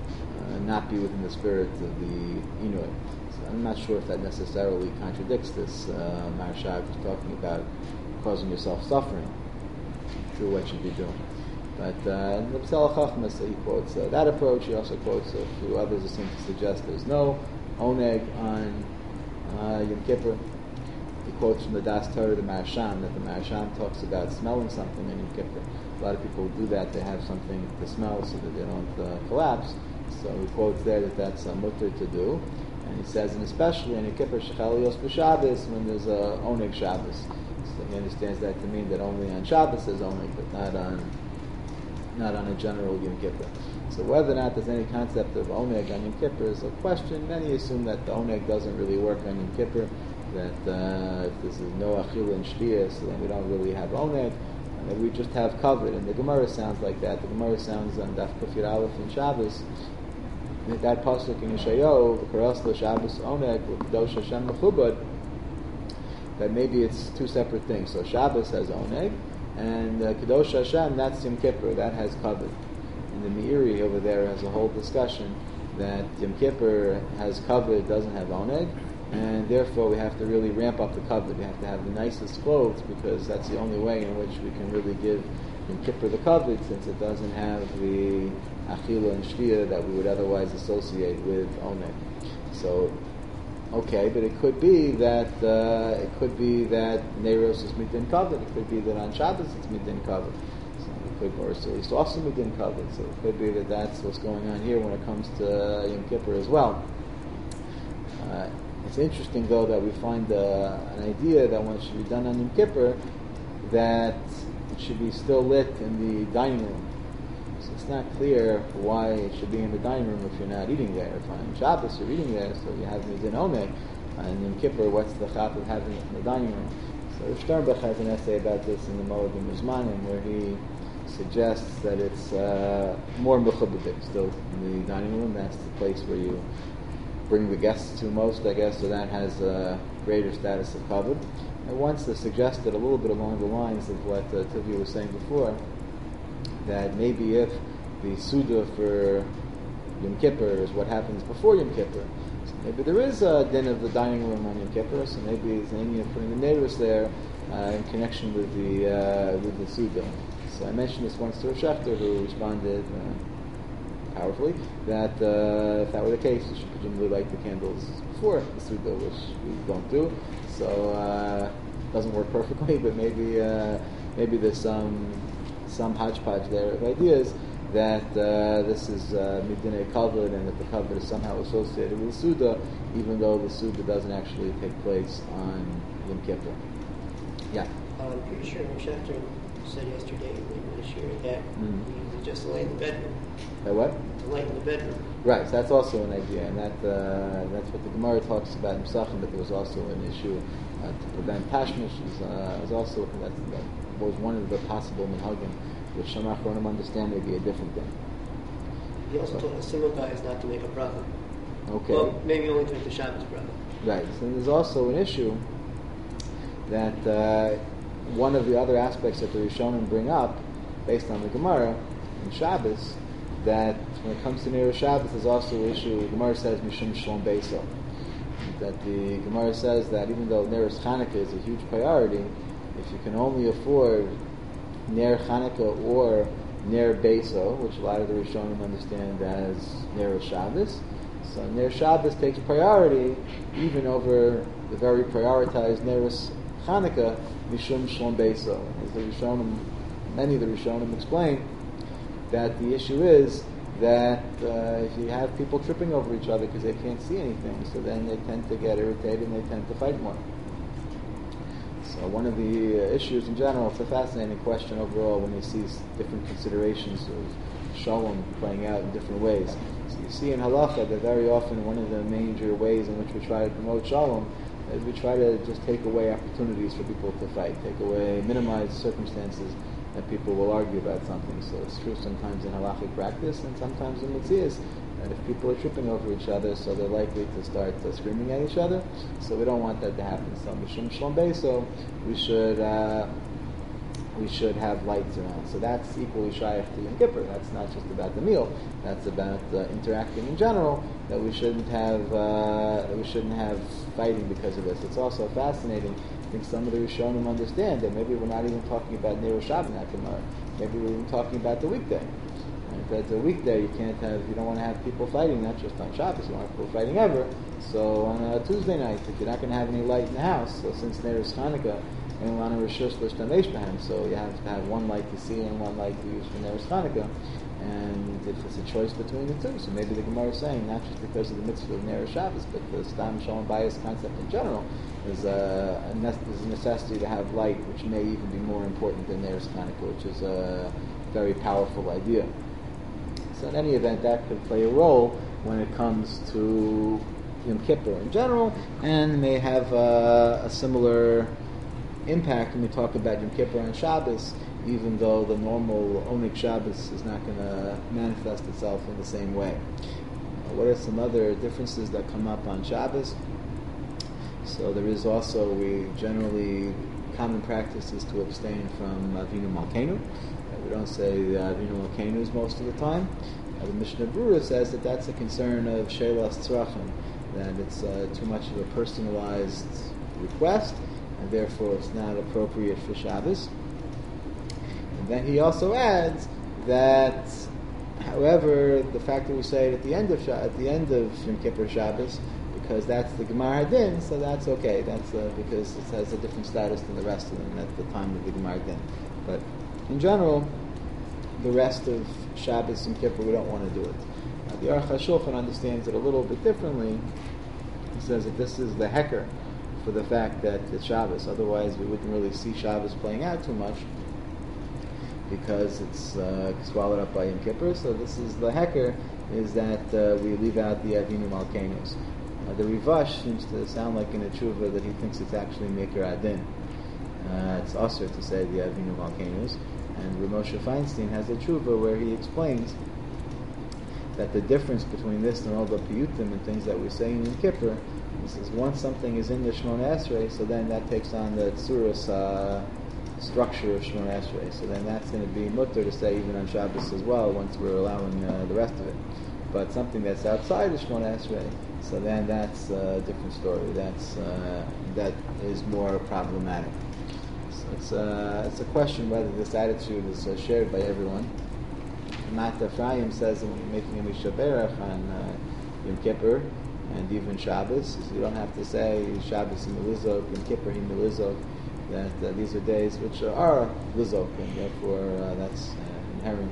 not be within the spirit of the Inuit. So I'm not sure if that necessarily contradicts this. Maharshal was talking about causing yourself suffering through what you'd be doing. But in the Psal Chachmas, he quotes that approach. He also quotes a few others that seem to suggest there's no oneg on Yom Kippur. He quotes from the Das Torah, the Marasham, that the Marasham talks about smelling something on Yom Kippur. A lot of people do that; they have something to smell so that they don't collapse. So he quotes there that that's mutter to do, and he says, and especially on Yom Kippur, Shechal Yos b'Shabbos, when there's a oneg Shabbos. So he understands that to mean that only on Shabbos is oneg, but not on a general Yom Kippur. So whether or not there's any concept of oneg on Yom Kippur is a question. Many assume that the oneg doesn't really work on Yom Kippur, that if this is no achil and shtia, so then we don't really have oneg, and that we just have covered. And the Gemara sounds like that. The Gemara sounds on Daf Kuf Yud Aleph in Shabbos, that pasuk in Yeshayahu, v'karas lo Shabbos oneg, v'kadosh Hashem mechubad, that maybe it's two separate things. So Shabbos has oneg, and Kadosh Hashem, that's Yom Kippur, that has covered. And the Meiri over there has a whole discussion that Yom Kippur has covered, doesn't have oneg, and therefore we have to really ramp up the covered. We have to have the nicest clothes, because that's the only way in which we can really give Yom Kippur the covered, since it doesn't have the achila and shtia that we would otherwise associate with oneg. So, okay, but it could be that Neiros is midin covered. It could be that on Shabbos it's midin covered. So it could, or so it's also midin covered. So it could be that that's what's going on here when it comes to Yom Kippur as well. It's interesting though that we find an idea that when it should be done on Yom Kippur, that it should be still lit in the dining room. So it's not clear why it should be in the dining room if you're not eating there. If on Shabbos you're eating there, so you have midin oneg. And Yom Kippur, what's the chap of having it in the dining room? So Sternbach has an essay about this in the Moed Muzmanim, where he suggests that it's more mechubadik, still in the dining room. That's the place where you bring the guests to most, I guess, so that has a greater status of kavod. And once suggested a little bit along the lines of what Tivia was saying before, that maybe if the Suda for Yom Kippur is what happens before Yom Kippur, so maybe there is a din of the dining room on Yom Kippur, so maybe it's an Indian putting the neighbors there in connection with the Suda. So I mentioned this once to Rav Shechter, who responded powerfully that if that were the case, you should presumably light the candles before the Suda, which we don't do. So it doesn't work perfectly, but maybe there's some hodgepodge there of ideas that this is midinei kavod, and that the kavod is somehow associated with the Suda, even though the Suda doesn't actually take place on Yom Kippur. Yeah. I'm pretty sure Schechter said yesterday, later this year, that we just light in the bedroom. What? To light in the bedroom. Right, so that's also an idea, and that's what the Gemara talks about in Pesachim, but there was also an issue to prevent tashmish. That was one of the possible minhagim, which some Achronim understand may be a different thing. He also told a single guy is not to make a bracha. Okay. Well, maybe only to make the Shabbos bracha. Right, so there's also an issue that one of the other aspects that the Rishonim bring up, based on the Gemara, in Shabbos, that when it comes to Neiros Shabbos, there's also an issue. The Gemara says Mishum Shlom Beiso, that the Gemara says that even though Neiros Chanukah is a huge priority, if you can only afford Ner Chanukah or Ner Beiso, which a lot of the Rishonim understand as Neiros Shabbos, so Ner Shabbos takes priority even over the very prioritized Neiros Chanukah, Mishum Shlom Beiso. As the Rishonim, many of the Rishonim explain that the issue is that if you have people tripping over each other because they can't see anything, so then they tend to get irritated and they tend to fight more. So one of the issues in general, it's a fascinating question overall when you see different considerations of shalom playing out in different ways. So you see in halacha that very often one of the major ways in which we try to promote shalom is we try to just take away opportunities for people to fight, minimize circumstances that people will argue about something. So it's true sometimes in halachic practice and sometimes in mitzias, that if people are tripping over each other, so they're likely to start screaming at each other. So we don't want that to happen. So Mishum Shlom Beiso, we should we should have lights around. So that's equally shaykh to Yom Kippur. That's not just about the meal. That's about interacting in general. That we shouldn't have fighting because of this. It's also fascinating. I think some of the Rishonim understand that maybe we're not even talking about Nero Shabbat Gemara. Maybe we're even talking about the weekday. If it's a weekday, you don't want to have people fighting, not just on Shabbos, you don't want people fighting ever. So on a Tuesday night, if you're not going to have any light in the house, so since there is Hanukkah, and we want to Rishus L'Shtamesh B'hem, so you have to have one light to see and one light to use for Neres Hanukkah. And if it's a choice between the two, so maybe the Gemara is saying, not just because of the mitzvah of Neres Shabbos, but the Stam Shalom Bayis concept in general, is a necessity to have light, which may even be more important than Neres Hanukkah, which is a very powerful idea. So in any event, that could play a role when it comes to Yom Kippur in general, and may have a similar impact when we talk about Yom Kippur and Shabbos, even though the normal Onik Shabbos is not going to manifest itself in the same way. What are some other differences that come up on Shabbos? So there is also, common practice is to abstain from Avinu Malkeinu. We don't say Avinu Malkeinu most of the time. The Mishnah Berurah says that that's a concern of Shelas Tzrachim, that it's too much of a personalized request, and therefore it's not appropriate for Shabbos. And then he also adds that, however, the fact that we say it at the end of Yom Kippur Shabbos, because that's the Gemar Hadin, so that's okay. That's because it has a different status than the rest of them at the time of the Gemar Hadin. But in general, the rest of Shabbos and Kippur, we don't want to do it. The Aruch HaShulchan understands it a little bit differently. He says that this is the hecker for the fact that it's Shabbos. Otherwise, we wouldn't really see Shabbos playing out too much because it's swallowed up by Yom Kippur. So this is the hecker, is that we leave out the Avinu Malkeinus. The Rivash seems to sound like in a tshuva that he thinks it's actually Meker Adin. It's usher to say the Avinu Malkeinus. And Rav Moshe Feinstein has a tshuva where he explains that the difference between this and all the piyutim and things that we say in Yom Kippur, he says once something is in the Shemona Esrei, so then that takes on the tzuras structure of Shemona Esrei. So then that's going to be mutter to say even on Shabbos as well, once we're allowing the rest of it. But something that's outside of Shemona Esrei, so then that's a different story. That is more problematic. So it's a question whether this attitude is shared by everyone. Mat Ephraim says in making a Misha Berach on Yom Kippur and even Shabbos, you don't have to say Shabbos in Melizok, Yom Kippur in Melizok, that these are days which are Lizok, and therefore that's inherent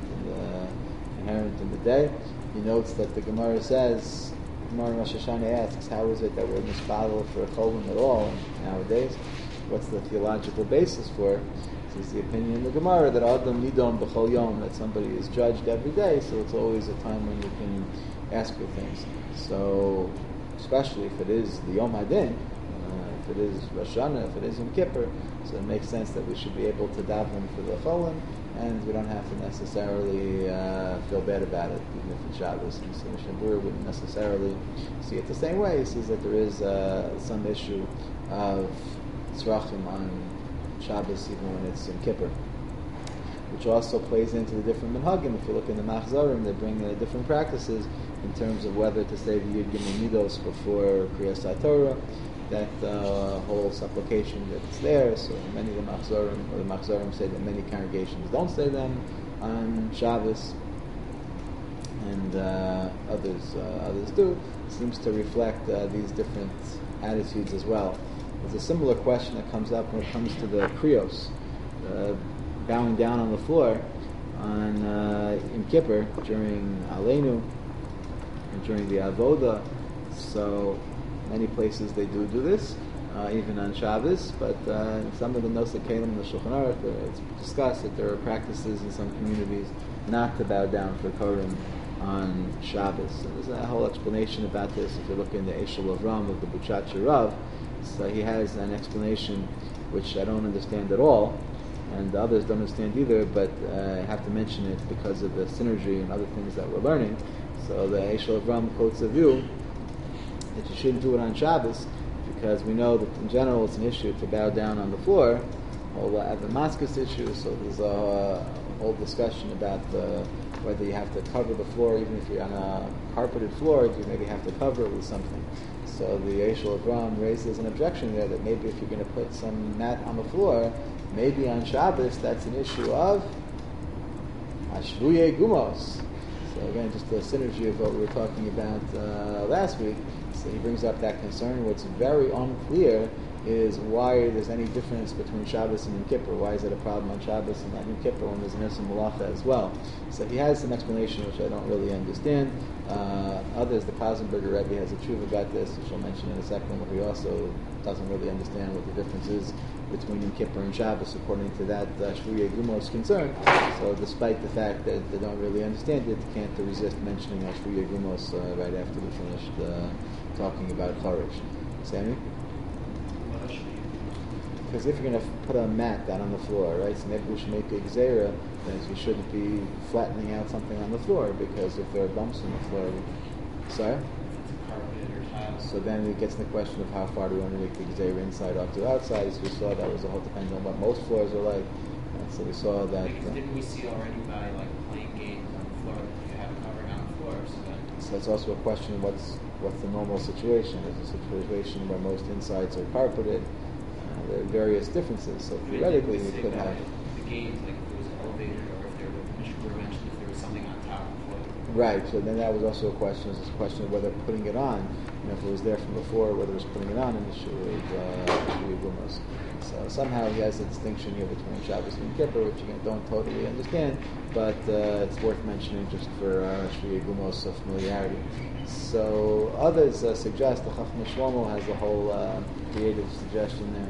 in the day. He notes that the Gemara says, Gemara Rosh Hashanah asks, how is it that we're misfollowed for a Cholim at all nowadays? What's the theological basis for it? So it's the opinion in the Gemara that Adam Nidon B'chol Yom, that somebody is judged every day, so it's always a time when you can ask for things. So, especially if it is the Yom Hadin, if it is Rosh Hashanah, if it is Yom Kippur, so it makes sense that we should be able to daven for the Cholim, and we don't have to necessarily feel bad about it, even if it's Shabbos. And so Mishnah Berurah wouldn't necessarily see it the same way. He sees that there is some issue of tzrachim on Shabbos, even when it's Yom Kippur, which also plays into the different minhagim. If you look in the Machzorim, they bring different practices in terms of whether to say the Yud Gimel Midos before Kriyas HaTorah, that whole supplication that's there. So many of the Machzorim say that many congregations don't say them on Shabbos, and others do. It seems to reflect these different attitudes as well. There's a similar question that comes up when it comes to the kriyos, bowing down on the floor on Yom Kippur during Aleinu and during the Avoda. So many places they do this, even on Shabbos. But in some of the Nosei Kelim in the Shulchan Aruch, it's discussed that there are practices in some communities not to bow down for Korim on Shabbos. And there's a whole explanation about this. If you look in the Eshel Avram of the Buchachi Rav, so he has an explanation which I don't understand at all, and the others don't understand either, but I have to mention it because of the synergy and other things that we're learning. So the Eshel Avram quotes a view that you shouldn't do it on Shabbos, because we know that in general it's an issue to bow down on the floor, whole Avamaskus issue. So there's a whole discussion about whether you have to cover the floor, even if you're on a carpeted floor, do you maybe have to cover it with something? So the Eshel Avram raises an objection there that maybe if you're going to put some mat on the floor, maybe on Shabbos that's an issue of Ashvuye Gumos. So again, just the synergy of what we were talking about last week. So he brings up that concern. What's very unclear is why there's any difference between Shabbos and Yom Kippur. Why is it a problem on Shabbos and not Yom Kippur when there's an Issa Malacha as well? So he has some explanation which I don't really understand. Others, the Klausenberger Rebbe has a truth about this, which I'll mention in a second, where he also doesn't really understand what the difference is between Yom Kippur and Shabbos according to that Shvuyei Gumos concern. So despite the fact that they don't really understand it, can't resist mentioning Shvuyei Gumos right after we finished talking about Chorish. Sammy? Because if you're going to put a mat down on the floor, right, so maybe we should make a gzeira, then we shouldn't be flattening out something on the floor, because if there are bumps in the floor, sorry? So then it gets to the question of how far do we want to make the gzeira, inside or to outside. So we saw that was a whole depends on what most floors are like. And so we saw that. Because didn't we see already by playing games on the floor that you have a covering on the floor? So that's also a question of what's the normal situation. Is a situation where most insides are carpeted. There are various differences. So theoretically, we could have the games, like if there was an elevator or if there were mentioned if there was something on top of the floor. Right. So then that was also a question. It's a question of whether putting it on, if it was there from before, whether it was putting it on an issue with Gumos. So somehow he has a distinction here between Shabbos and Yom Kippur, which again don't totally understand, but it's worth mentioning just for Shvuyei Gumos of familiarity. So others suggest, the Chacham Shlomo has a whole creative suggestion there,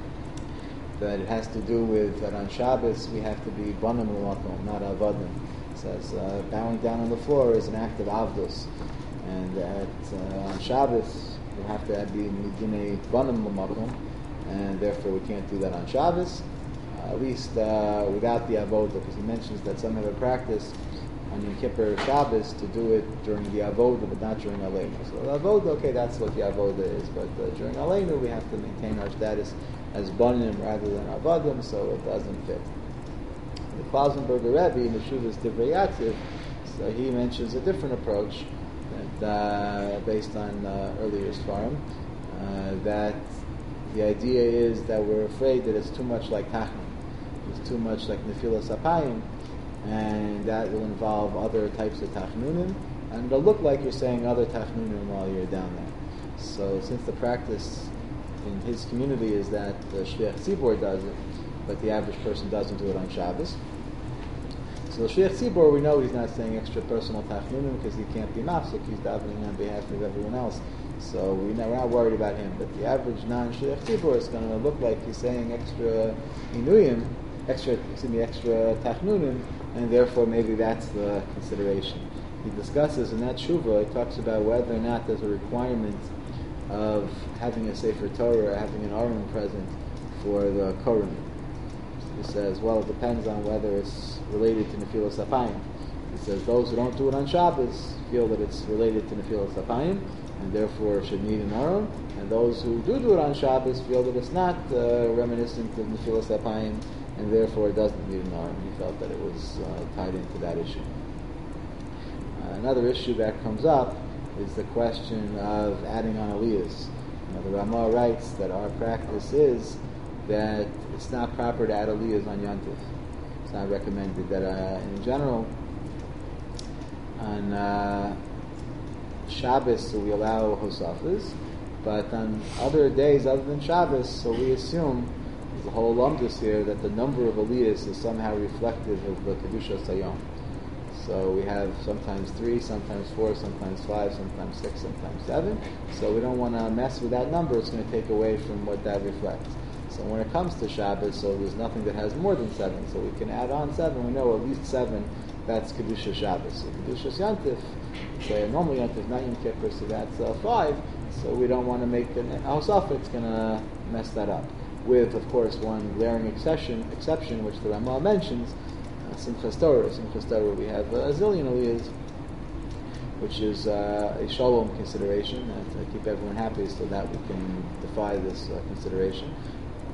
that it has to do with that on Shabbos we have to be banim l'makom, not avadim. It says bowing down on the floor is an act of avdus, and that on Shabbos we have to be midinei banim l'makom, and therefore we can't do that on Shabbos, at least without the avodah, because he mentions that some have a practice on Yom Kippur Shabbos to do it during the avodah, but not during Aleinu. So the avodah, okay, that's what the avodah is, but during Aleinu we have to maintain our status as banim rather than avadim, so it doesn't fit. The Klausenberger Rebbe in the Shuvas Divrei Yatziv, so he mentions a different approach that, based on earlier Sfarim, that the idea is that we're afraid that it's too much like Tachnun, it's too much like Nefilas Apayim, and that will involve other types of Tachnunim, and it'll look like you're saying other Tachnunim while you're down there. So since the practice in his community is that the Shliach Tzibor does it, but the average person doesn't do it on Shabbos. So the Shliach Tzibor, we know he's not saying extra personal Tachnunim because he can't be mafsik, he's davening on behalf of everyone else. So we're not worried about him. But the average non-Shliach Tzibor is going to look like he's saying extra Inuyim, extra Tachnunim, and therefore maybe that's the consideration. He discusses in that Shuvah, he talks about whether or not there's a requirement of having a Sefer Torah or having an Aron present for the Kohen. He says, well, it depends on whether it's related to Nefilas Apayim. He says those who don't do it on Shabbos feel that it's related to Nefilas Apayim and therefore should need an Aron, and those who do it on Shabbos feel that it's not reminiscent of Nefilas Apayim and therefore it doesn't need an Aron. He felt that it was tied into that issue. Another issue that comes up is the question of adding on aliyahs. The Ramah writes that our practice is that it's not proper to add aliyahs on Yontif. It's not recommended. That in general, on Shabbos, so we allow hosafas, but on other days other than Shabbos, so we assume, there's a whole lumdus here, that the number of aliyahs is somehow reflective of the Kedusha Sayom. So we have sometimes 3, sometimes 4, sometimes 5, sometimes 6, sometimes 7. So we don't want to mess with that number. It's going to take away from what that reflects. So when it comes to Shabbos, so there's nothing that has more than 7. So we can add on 7. We know at least 7, that's Kedusha Shabbos. So Kedusha Yantif, say normal Yantif, not Yom Kippur, so that's 5. So we don't want to make an Hosafah, it's going to mess that up. With, of course, one glaring exception which the Ramah mentions, Simchas Torah. Simchas Torah, we have a zillion aliyahs, which is a shalom consideration, and to keep everyone happy so that we can defy this consideration.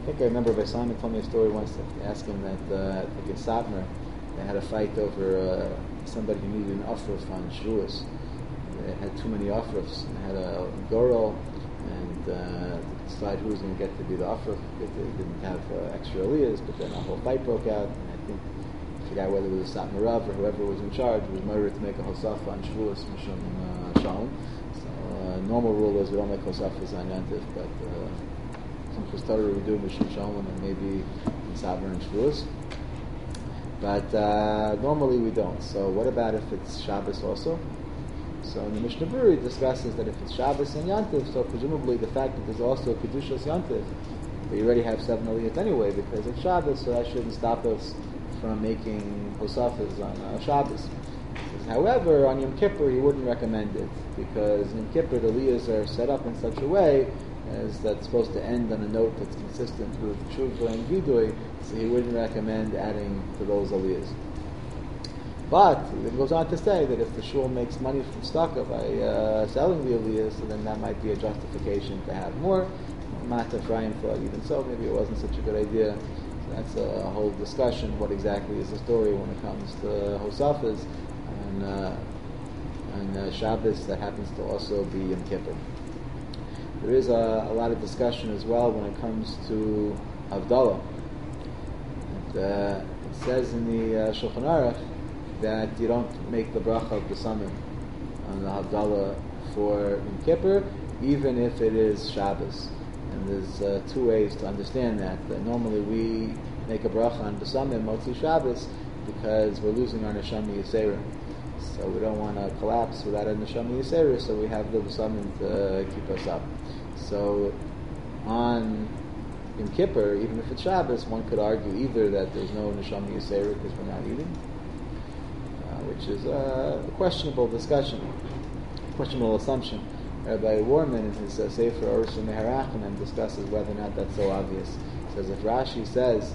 I think I remember Rabbi Simon told me a story once that asked him that I think in Satmar they had a fight over somebody who needed an ofruf on Shavuos. They had too many ofrufs. They had a girl, and to decide who was going to get to be the ofruf. They didn't have extra aliyahs, but then a whole fight broke out. And I think I forgot whether it was Satmar Rav or whoever was in charge was murdered to make a hosafa on Shavuos Mishum Shalom. So normal rule is we don't make hosafas on Yantif, but some Chistara we do Mishum Shalom and maybe in Satmar and Shavuos. But normally we don't. So what about if it's Shabbos also? So in the Mishnah Berurah it discusses that if it's Shabbos and Yantiv, so presumably the fact that there's also Kedushas Yantiv, but you already have 7 aliyot anyway because it's Shabbos, so that shouldn't stop us from making hosafas on Shabbos. However, on Yom Kippur he wouldn't recommend it because in Yom Kippur the aliyahs are set up in such a way as that's supposed to end on a note that's consistent with Tshuva and Vidui, so he wouldn't recommend adding to those aliyahs. But it goes on to say that if the shul makes money from tzedakah by selling the aliyahs, so then that might be a justification to have more. Mata Ephraim thought even so, maybe it wasn't such a good idea. So that's a whole discussion. What exactly is the story when it comes to Hosafas and Shabbos that happens to also be Yom Kippur. There is a lot of discussion as well when it comes to Havdalah. It says in the Shulchan Aruch that you don't make the bracha of Besamim on the Havdalah for Yom Kippur, even if it is Shabbos. And there's 2 ways to understand that. Normally we make a bracha on Besamim, Motzi Shabbos, because we're losing our Neshama Yisera. So we don't want to collapse without a Neshama Yisera, so we have the Besamim to keep us up. So on Yom Kippur, even if it's Shabbos, one could argue either that there's no Neshama Yisera because we're not eating, which is a questionable discussion, questionable assumption. Rabbi Warman in his Sefer Orus Meharachim discusses whether or not that's so obvious. He says if Rashi says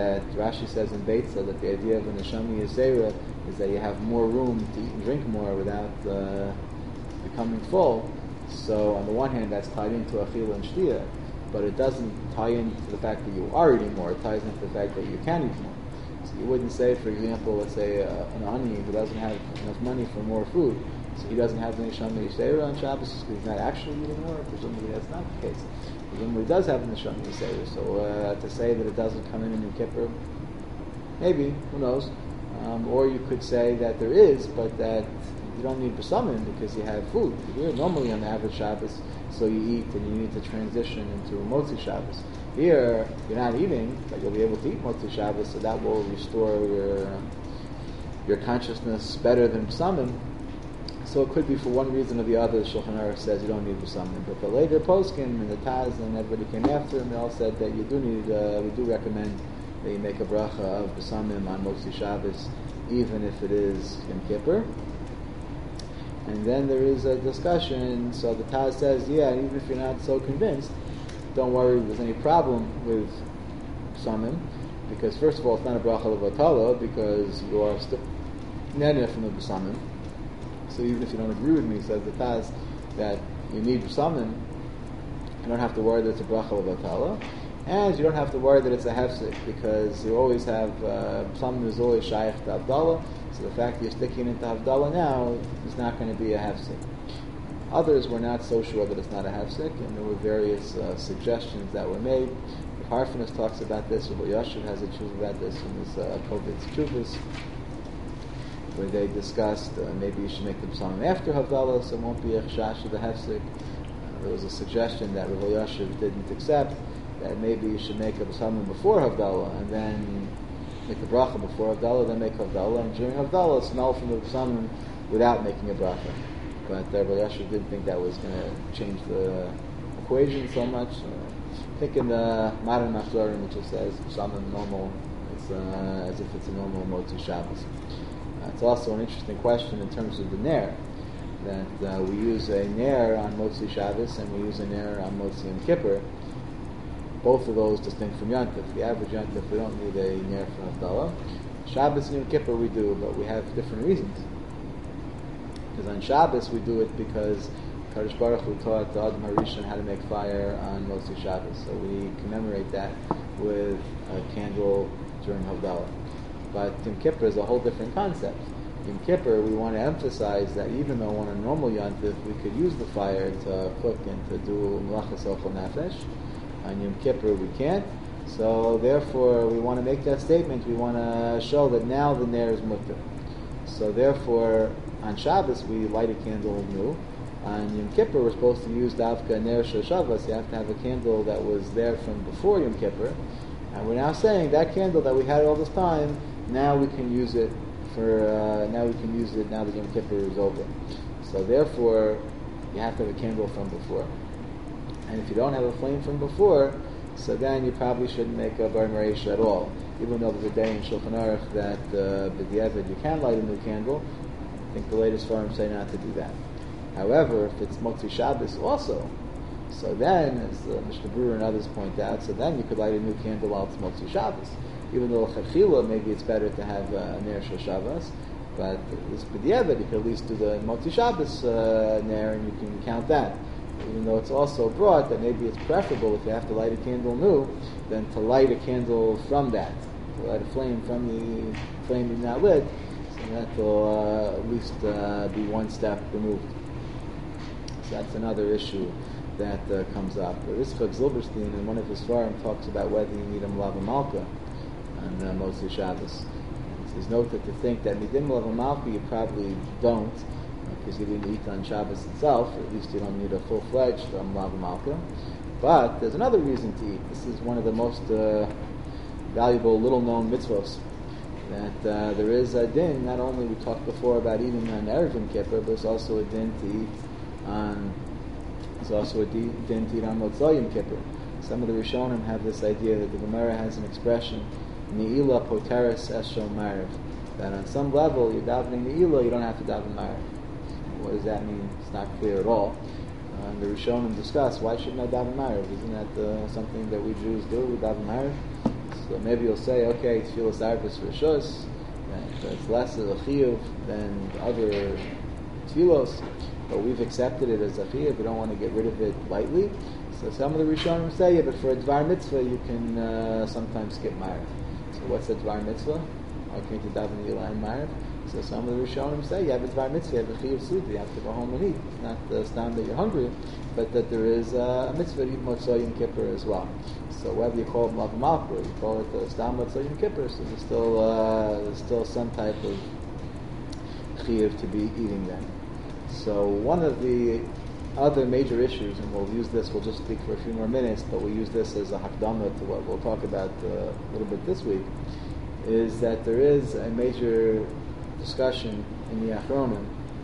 in Beitza that the idea of a Neshama Yisera is that you have more room to eat and drink more without becoming full, so on the one hand that's tied into Achila and Shtiyah, but it doesn't tie into the fact that you are eating more, it ties into the fact that you can eat more. So you wouldn't say, for example, let's say an ani who doesn't have enough money for more food, so he doesn't have the Neshama Yisera on Shabbos because he's not actually eating more. Presumably that's not the case. Presumably he does have the Neshama Yisera. So to say that it doesn't come in Yom Kippur, maybe, who knows. Or you could say that there is, but that you don't need Besamim because you have food. You're normally on the average Shabbos, so you eat and you need to transition into Motzi Shabbos. Here, you're not eating, but you'll be able to eat Motzi Shabbos, so that will restore your consciousness better than Besamim. So it could be for one reason or the other. Shulchan Aruch says you don't need Besamim, but the later poskim and the Taz and everybody came after him, they all said that you do need. We do recommend that you make a bracha of Besamim on Motzi Shabbos, even if it is Yom Kippur. And then there is a discussion. So the Taz says, yeah, even if you're not so convinced, don't worry if there's any problem with Besamim, because first of all, it's not a bracha levatala because you are still neneh from the Besamim. So even if you don't agree with me, says the Taz, that you need Besamim, you don't have to worry that it's a bracha levatala, and you don't have to worry that it's a hefsek because you always have Besamim is always shaykh to Havdalah. So the fact that you're sticking into Havdalah now is not going to be a hefsek. Others were not so sure that it's not a hefsek, and there were various suggestions that were made. The Parfenis talks about this, Rabbi Yashiv has a tshuva about this in his Kovitz Tshuvas, where they discussed maybe you should make the Besamim after Havdalah, so it won't be a chashash of the hefsek. There was a suggestion that Rabbi Yashiv didn't accept, that maybe you should make a Besamim before Havdalah, and then make the bracha before Havdalah, then make Havdalah, and during Havdalah smell from the Besamim without making a bracha. But Rabbi Yashiv didn't think that was going to change the equation so much. I think in the modern Machzorim, which it says Besamim normal, it's as if it's a normal Motzi Shabbos. It's also an interesting question in terms of the Ner, that we use a Ner on Motzi Shabbos and we use a Ner on Motzi Yom Kippur. Both of those distinct from Yantif. The average Yantif, we don't need a Ner for Havdalah. Shabbos and Yom Kippur we do, but we have different reasons. Because on Shabbos we do it because Kadosh Baruch Hu taught the Adam HaRishon how to make fire on Moshe Shabbos. So we commemorate that with a candle during Havdalah. But Yom Kippur is a whole different concept. Yom Kippur, we want to emphasize that even though on a normal Yontif we could use the fire to cook and to do Melachas Ochel Nefesh, on Yom Kippur we can't. So therefore we want to make that statement. We want to show that now the Ner is mutter. So therefore on Shabbos we light a candle new. On Yom Kippur we're supposed to use Davka Ner Shel Shabbos. You have to have a candle that was there from before Yom Kippur. And we're now saying that candle that we had all this time, now we can use it now that Yom Kippur is over. So therefore, you have to have a candle from before. And if you don't have a flame from before, so then you probably shouldn't make a Bar Marisha at all. Even though there's a day in Shulchan Aruch that b'diavad you can light a new candle, I think the latest forums say not to do that. However, if it's Motzi Shabbos also, so then, as Mr. Brewer and others point out, so then you could light a new candle while it's Motzi Shabbos. Even though Chachila, maybe it's better to have a Ner Shel Shabbos, but this b'diavad, you could at least do the Motzi Shabbos Ner, and you can count that. Even though it's also brought that maybe it's preferable if you have to light a candle new, than to light a candle from that, to light a flame from the flame you've not lit, so that will at least be one step removed. So that's another issue that comes up. Yitzchak Zilberstein, in one of his Svarim, talks about whether you need a Melava Malka on Moshe Shabbos. And he's noted to think that Midim Melava Malka you probably don't, because you didn't eat on Shabbos itself, or at least you don't need a full-fledged Melava Malka. But there's another reason to eat. This is one of the most valuable, little-known mitzvos. That there is a din, not only we talked before about eating on Erev Yom Kippur, but there's also a din to eat on Motzei Yom Kippur. Some of the Rishonim have this idea that the Gemara has an expression, Ne'ilah poteres es shel Ma'ariv, that on some level you're davening Ne'ilah, you don't have to daven Ma'ariv. What does that mean? It's not clear at all. And the Rishonim discuss, why shouldn't I daven Ma'ariv? Isn't that something that we Jews do? We daven Ma'ariv? So maybe you'll say, okay, it's Tfilas Arvis Rishus, that it's less of a chiyuv than other tfilos, but we've accepted it as a chiyuv. We don't want to get rid of it lightly. So some of the Rishonim say, yeah, but for a Dvar Mitzvah you can sometimes skip Ma'ariv. So what's a Dvar Mitzvah? Why can't you daven Ne'ilah and Ma'ariv? So some of the Rishonim say, you have a Dvar Mitzvah, you have a chiyuv suda, you have to go home and eat. It's not the stam that you're hungry, but that there is a mitzvah to eat Motzei Yom Kippur as well. So whether you call it Melava Malka or you call it Stam Motzei Yom Kippur, so there's still some type of chiyuv to be eating then. So one of the other major issues, and we'll just speak for a few more minutes, but we'll use this as a hakdama to what we'll talk about a little bit this week, is that there is a major discussion in the Achronim.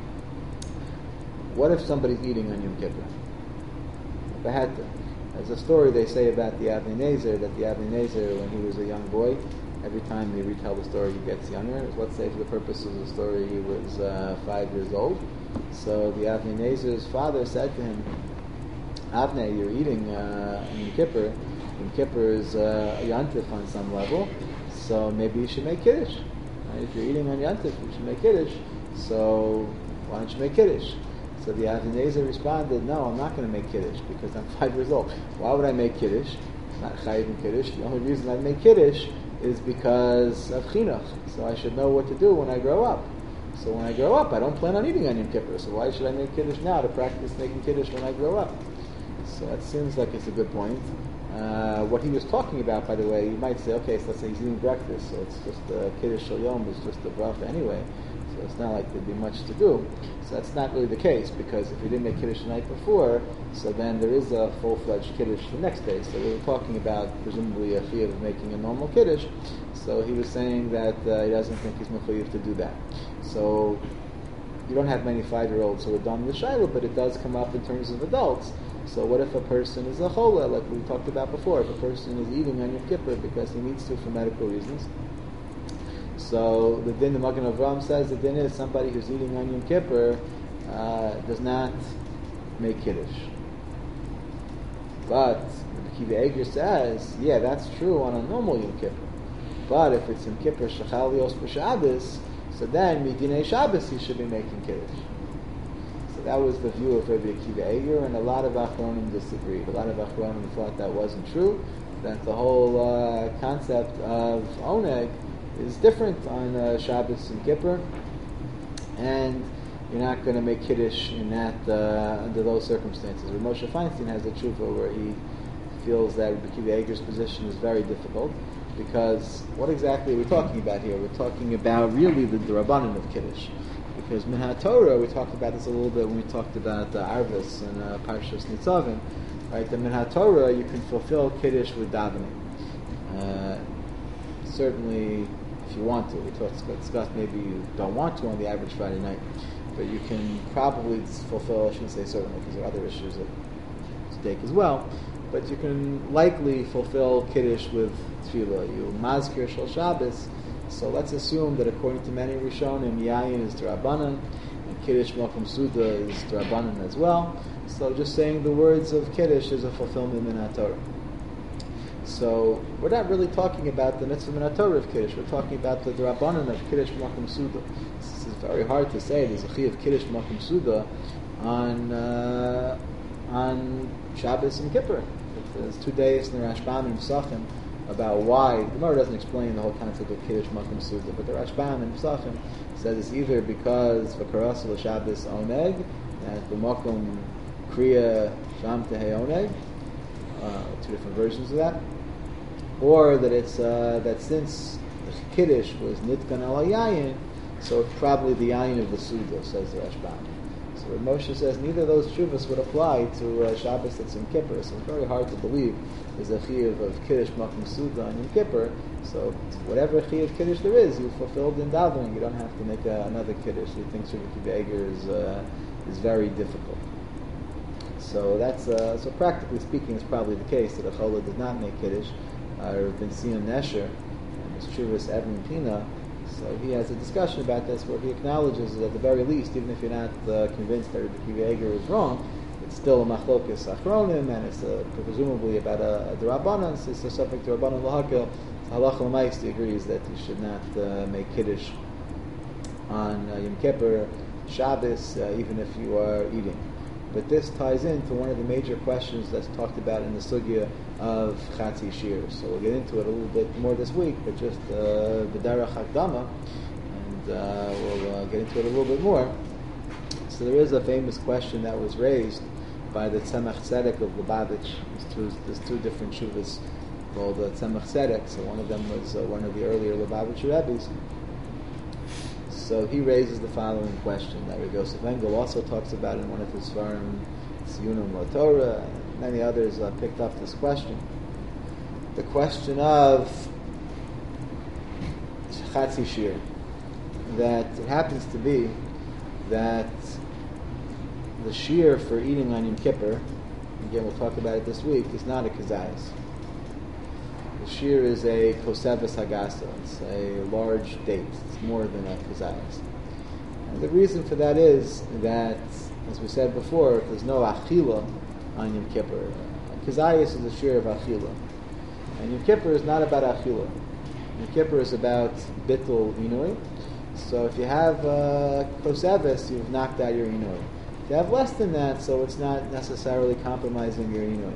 What if somebody's eating on Yom Kippur? Behata. There's a story they say about the Avnei Nezer, that the Avnei Nezer, when he was a young boy, every time they retell the story, he gets younger. Let's say for the purpose of the story, he was 5 years old. So the Avnei Nezer's father said to him, Avnei, you're eating on Yom Kippur. Yom Kippur is a Yantif on some level, so maybe you should make Kiddush. Right? If you're eating on Yantif, you should make Kiddush. So why don't you make Kiddush? So the Avnei Nezer responded, no, I'm not going to make Kiddush because I'm 5 years old. Why would I make Kiddush? It's not Chayiv in Kiddush. The only reason I make Kiddush is because of Chinuch. So I should know what to do when I grow up. So when I grow up, I don't plan on eating on Yom Kippur. So why should I make Kiddush now to practice making Kiddush when I grow up? So that seems like it's a good point. What he was talking about, by the way, you might say, okay, so let's say he's eating breakfast, so it's just Kiddush Shel Yom is just a bracha anyway. So it's not like there'd be much to do. So that's not really the case, because if he didn't make Kiddush the night before, so then there is a full-fledged Kiddush the next day. So we were talking about, presumably, a chiyuv of making a normal Kiddush. So he was saying that he doesn't think he's mechuyev to do that. So you don't have many 5-year-olds who are done with Shiloh, but it does come up in terms of adults. So what if a person is a chola, like we talked about before, if a person is eating on Yom Kippur because he needs to for medical reasons? So the din, the Magen Avraham says, the din is somebody who's eating on Yom Kippur does not make Kiddush. But Kiva Eger says, yeah, that's true on a normal Yom Kippur. But if it's Yom Kippur Shechal Yos B'Shabbos, so then Midinei Shabbos he should be making Kiddush. So that was the view of Rabbi Akiva Eiger, and a lot of Achronim disagreed. A lot of Achronim thought that wasn't true, that the whole concept of Oneg is different on Shabbos and Kippur, and you're not going to make Kiddush in that under those circumstances. Rav Moshe Feinstein has a tshuva where he feels that Rabbi Akiva Eiger's position is very difficult, because what exactly are we talking about here? We're talking about really the Rabbanan of Kiddush. Because Min HaTorah, we talked about this a little bit when we talked about Arvis and Parshas Nitzavim, right? The Min HaTorah, you can fulfill Kiddush with davening. Certainly, if you want to. We discussed maybe you don't want to on the average Friday night, but you can probably fulfill, I shouldn't say certainly, because there are other issues at stake as well, but you can likely fulfill Kiddush with Tefillah. You Mazkir Shal Shabbos. So let's assume that according to many Rishonim, Yayin is D'Rabbanan, and Kiddush Makom Suda is D'Rabbanan as well. So just saying the words of Kiddush is a fulfillment Min HaTorah. So we're not really talking about the mitzvah Min HaTorah of Kiddush. We're talking about the D'Rabbanan of Kiddush Makom Suda. This is very hard to say. There's a chi of Kiddush Makom Suda on Shabbos and Kippur. There's 2 days in the Rashbam and Pesachim about why. The Gemara doesn't explain the whole concept of Kiddush Makom Suda, but the Rashbam and Pesachim says it's either because V'karasu l'Shabbos Oneg, that the Makom Kriya Sham Tehei Oneg, 2 different versions of that, or that it's that since the Kiddush was Nitkan al Yayin, so it's probably the Yayin of the Suda, says the Rashbam. So Rav Moshe says neither of those shuvas would apply to Shabbos that's in Kippur, so it's very hard to believe there's a chiyuv of Kiddush Makom Suda on Yom Kippur. So whatever chiyuv Kiddush there is, you fulfilled in davening. You don't have to make another Kiddush. He thinks Rabbi Akiva Eiger is very difficult. So that's so practically speaking, it's probably the case that a Chola does not make Kiddush. Rav Ben Sion Nesher and his Shuvas Evan Pina. So he has a discussion about this where he acknowledges that at the very least, even if you're not convinced that Rabbi Akiva Eiger is wrong, it's still a machlokes achronim, and it's presumably about a D'Rabbanan. So it's a subject D'Rabbanan l'hakel. So halacha l'maisa agrees that you should not make Kiddush on Yom Kippur, Shabbos, even if you are eating. But this ties into one of the major questions that's talked about in the sugya of Chatzi Shir. So we'll get into it a little bit more this week, but just B'darach Hakdama, and we'll get into it a little bit more. So there is a famous question that was raised by the Tzemach Tzedek of Lubavitch. There's two different shuvas called Tzemach Tzedek. So one of them was one of the earlier Lubavitch Rebbes. So he raises the following question that Rabbi Yosef Engel also talks about in one of his Svarim, Tziyunim LaTorah, and many others picked up this question. The question of Chatzi Shir, that it happens to be that the shir for eating on Yom Kippur, again we'll talk about it this week, is not a kazayas. The shir is a koseves hagasa. It's a large date. It's more than a kazayas. And the reason for that is that, as we said before, if there's no achila on Yom Kippur, kazayas is a shir of achila. And Yom Kippur is not about achila. Yom Kippur is about bittul inui. So if you have koseves, you've knocked out your inui. If you have less than that, so it's not necessarily compromising your inui.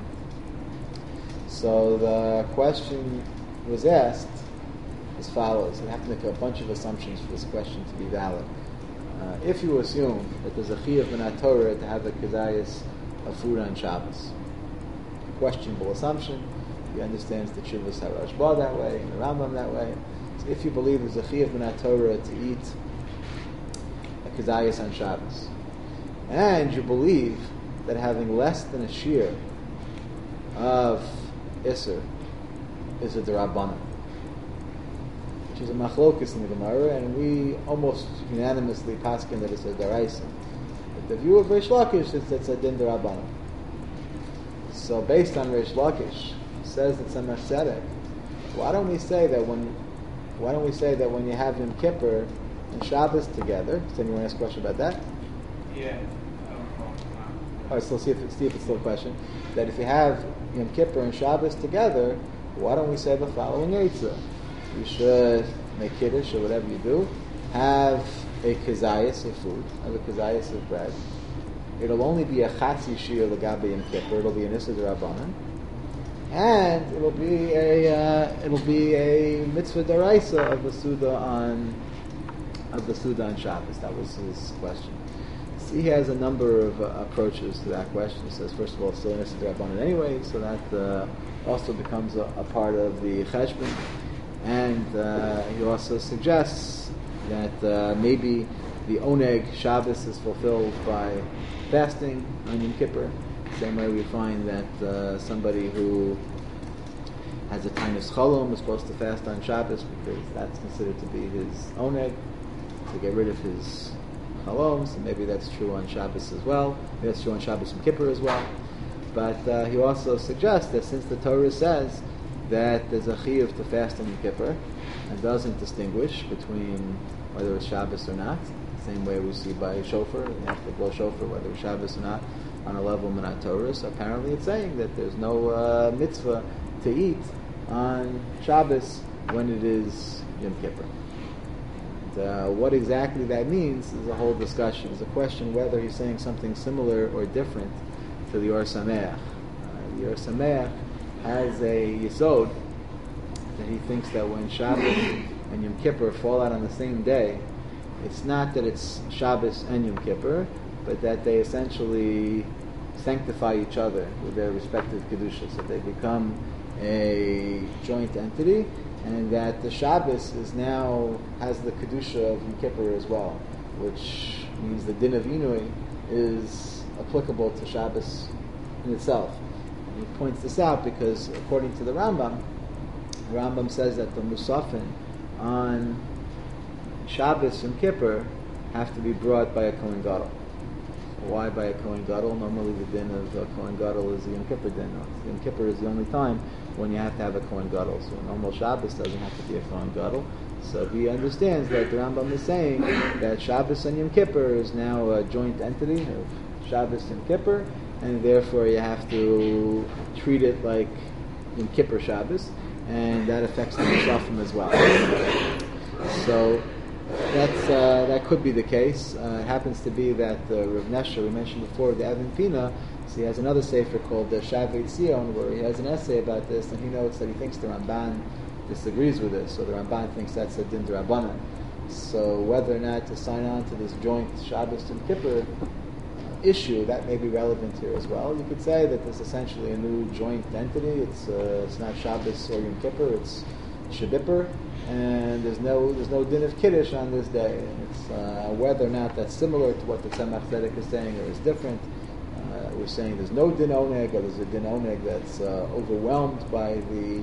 So the question was asked as follows. You have to make a bunch of assumptions for this question to be valid. If you assume that there's a chiyuv min HaTorah to have a kazayas of food on Shabbos, questionable assumption. He understands the Tshuvas HaRashba that way and the Rambam that way. So if you believe there's a chiyuv min HaTorah to eat a kazayas on Shabbos, and you believe that having less than a shir of Isser is a D'Rabbanan, which is a machlokes in the Gemara, and we almost unanimously paskin that it's a D'Oraisa. But the view of Reish Lakish is that it's a Din D'Rabbanan. So based on Reish Lakish, says that Tzemach Tzedek, why don't we say that when you have Yom Kippur and Shabbos together? Does anyone ask a question about that? Yeah. All right, so see if it's still a question. That if you have Yom Kippur and Shabbos together, why don't we say the following eitzah? You should make Kiddush or whatever you do, have a kazayas of food, have a kazayas of bread, it'll only be a Chatzi Shir L'Gabe Yom Kippur. It'll be an Issa D'Rabbanan. And it'll be a mitzvah deraisa of the Suda on Shabbos. That was his question. So he has a number of approaches to that question. He says, first of all, it's still an Issa D'Rabbanan anyway, so that also becomes a part of the cheshbon. And he also suggests that maybe the oneg Shabbos is fulfilled by fasting on Yom Kippur. Same way we find that somebody who has a tainus chalom is supposed to fast on Shabbos because that's considered to be his oneg, to get rid of his chaloms, and maybe that's true on Shabbos as well. Maybe that's true on Shabbos and Kippur as well. But he also suggests that since the Torah says that there's a chiyuv to fast on Yom Kippur and doesn't distinguish between whether it's Shabbos or not, same way we see by shofar, you have to blow shofar whether it's Shabbos or not, on a level Minat Torah. So apparently it's saying that there's no mitzvah to eat on Shabbos when it is Yom Kippur. And, what exactly that means is a whole discussion. It's a question whether he's saying something similar or different to the Or Sameach. The Or Sameach has a yesod that he thinks that when Shabbos and Yom Kippur fall out on the same day, it's not that it's Shabbos and Yom Kippur, but that they essentially sanctify each other with their respective kedusha, so they become a joint entity, and that the Shabbos has the kedusha of Yom Kippur as well, which means the din of Inui is applicable to Shabbos in itself. And he points this out because according to the Rambam says that the Musafin on Shabbos and Kippur have to be brought by a Kohen Gadol. Why by a Kohen Gadol? Normally the din of Kohen Gadol is the Yom Kippur din. Yom Kippur is the only time when you have to have a Kohen Gadol. So normal Shabbos doesn't have to be a Kohen Gadol. So he understands that the Rambam is saying that Shabbos and Yom Kippur is now a joint entity of Shabbos and Kippur, and therefore you have to treat it like Yom Kippur Shabbos, and that affects the Musafim as well. So that could be the case. It happens to be that Rav Nesher, we mentioned before, the Avin Pina, so he has another sefer called the Shavei Tzion, where he has an essay about this, and he notes that he thinks the Ramban disagrees with this. So the Ramban thinks that's a din d'Rabbanan. So whether or not to sign on to this joint Shabbos and Kippur issue, that may be relevant here as well. You could say that there's essentially a new joint entity. It's not Shabbos or Yom Kippur, it's Shebipper, and there's no din of Kiddush on this day. And it's whether or not that's similar to what the Tzemach Tzedek is saying or is different. We're saying there's no din oneg, or there's a din oneg that's overwhelmed by the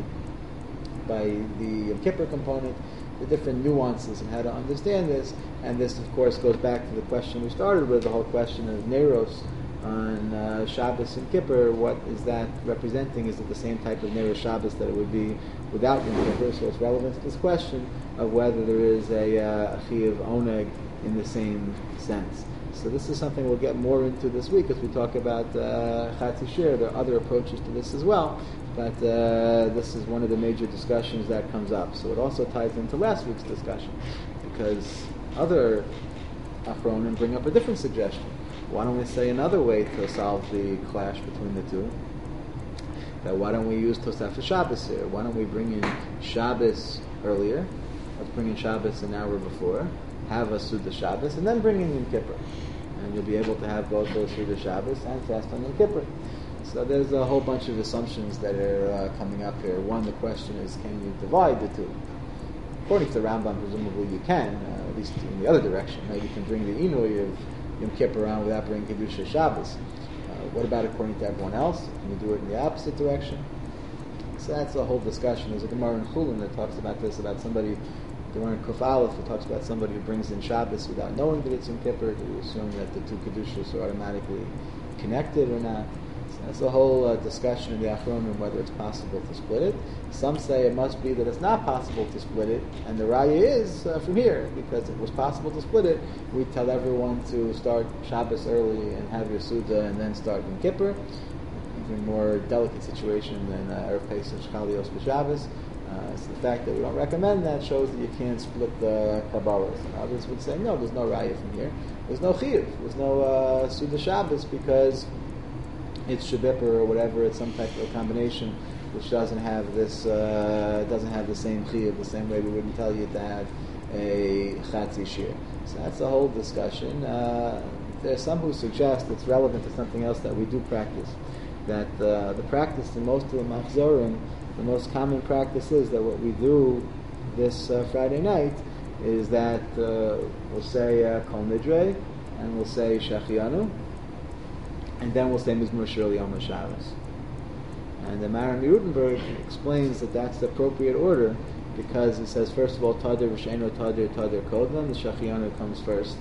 Yom Kippur component. The different nuances and how to understand this, and this of course goes back to the question we started with, the whole question of Neros on Shabbos and Kippur. What is that representing? Is it the same type of Neros Shabbos that it would be without Yom Kippur? So it's relevant to this question of whether there is a Chiyuv Oneg in the same sense. So this is something we'll get more into this week as we talk about Chatzi Shir. There are other approaches to this as well, but this is one of the major discussions that comes up. So it also ties into last week's discussion, because other Achronim bring up a different suggestion. Why don't we say another way to solve the clash between the two? That why don't we use Tosafos Shabbos here? Why don't we bring in Shabbos earlier? Let's bring in Shabbos an hour before, have a Suda Shabbos, and then bring in Yom Kippur. And you'll be able to have both those Suda Shabbos and fast on Yom Kippur. So there's a whole bunch of assumptions that are coming up here. One, the question is, can you divide the two? According to the Rambam, presumably you can, at least in the other direction. You can bring the Inui of Yom Kippur on without bringing Kedusha Shabbos. What about according to everyone else? Can you do it in the opposite direction? So that's a whole discussion. There's a Gemara in Chulin that talks about this, about somebody, the Gemara in Kuf Aleph, that talks about somebody who brings in Shabbos without knowing that it's Yom Kippur, to assume that the two Kedushas are automatically connected or not. That's a whole discussion in the Achronim whether it's possible to split it. Some say it must be that it's not possible to split it, and the Raya is from here, because if it was possible to split it, we tell everyone to start Shabbos early and have your Suda and then start Yom Kippur. Even more delicate situation than Erev Pesach, Chalios, B'Shabbos. So the fact that we don't recommend that shows that you can't split the Kabbalas. And others would say, no, there's no raya from here. There's no chiyuv. There's no Suda Shabbos because it's Shabipper or whatever. It's some type of a combination which doesn't have this, doesn't have the same chiyuv, the same way we wouldn't tell you to have a Chatzi Shir. So that's the whole discussion. There's some who suggest it's relevant to something else that we do practice. That the practice in most of the Machzorim, the most common practice is that what we do this Friday night is that we'll say Kol Nidre, and we'll say Shachianu, and then we'll say Mizmor Shir Yom HaShabbos. And the Maharam Yehudenberg explains that that's the appropriate order because it says, first of all, Tadir V'Sheino Tadir Tadir Kodlan, the Shachianu comes first.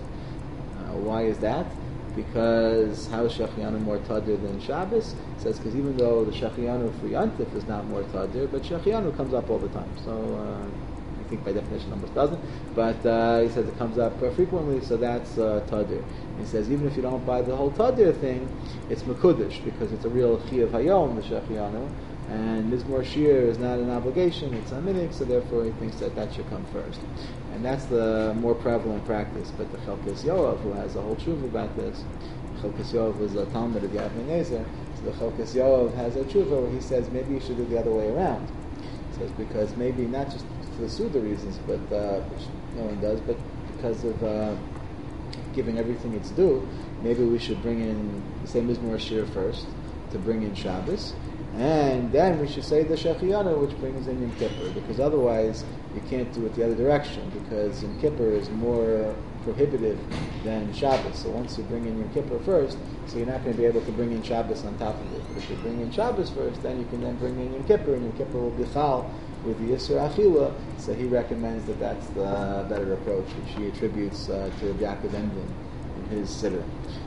Why is that? Because how is Shachianu more Tadir than Shabbos? It says because even though the Shachianu for Yantif is not more Tadir, but Shachianu comes up all the time. So I think by definition almost doesn't. But he says it comes up frequently, so that's Tadir. He says even if you don't buy the whole Tadir thing, it's Mekudesh because it's a real Chiyav Hayom, the Shachianu. And Mizmor Shir is not an obligation, it's a minig, so therefore he thinks that that should come first. And that's the more prevalent practice. But the Chelkas Yoav, who has a whole tshuva about this, Chelkas Yoav is a Talmud of Yavnei Nezer, so the Chelkas Yoav has a tshuva where he says maybe you should do the other way around. He says because maybe not just for the Suda reasons, but which no one does, but because of giving everything its due, maybe we should bring in, say Mizmor Shir first, to bring in Shabbos, and then we should say the Shechianu, which brings in Yom Kippur, because otherwise you can't do it the other direction, because Yom Kippur is more prohibitive than Shabbos. So once you bring in Yom Kippur first, so you're not going to be able to bring in Shabbos on top of it. But if you bring in Shabbos first, then you can then bring in Yom Kippur, and Yom Kippur will be chal with the Yisur Achila. So he recommends that that's the better approach, which he attributes to Yaakov Emden in his Siddur.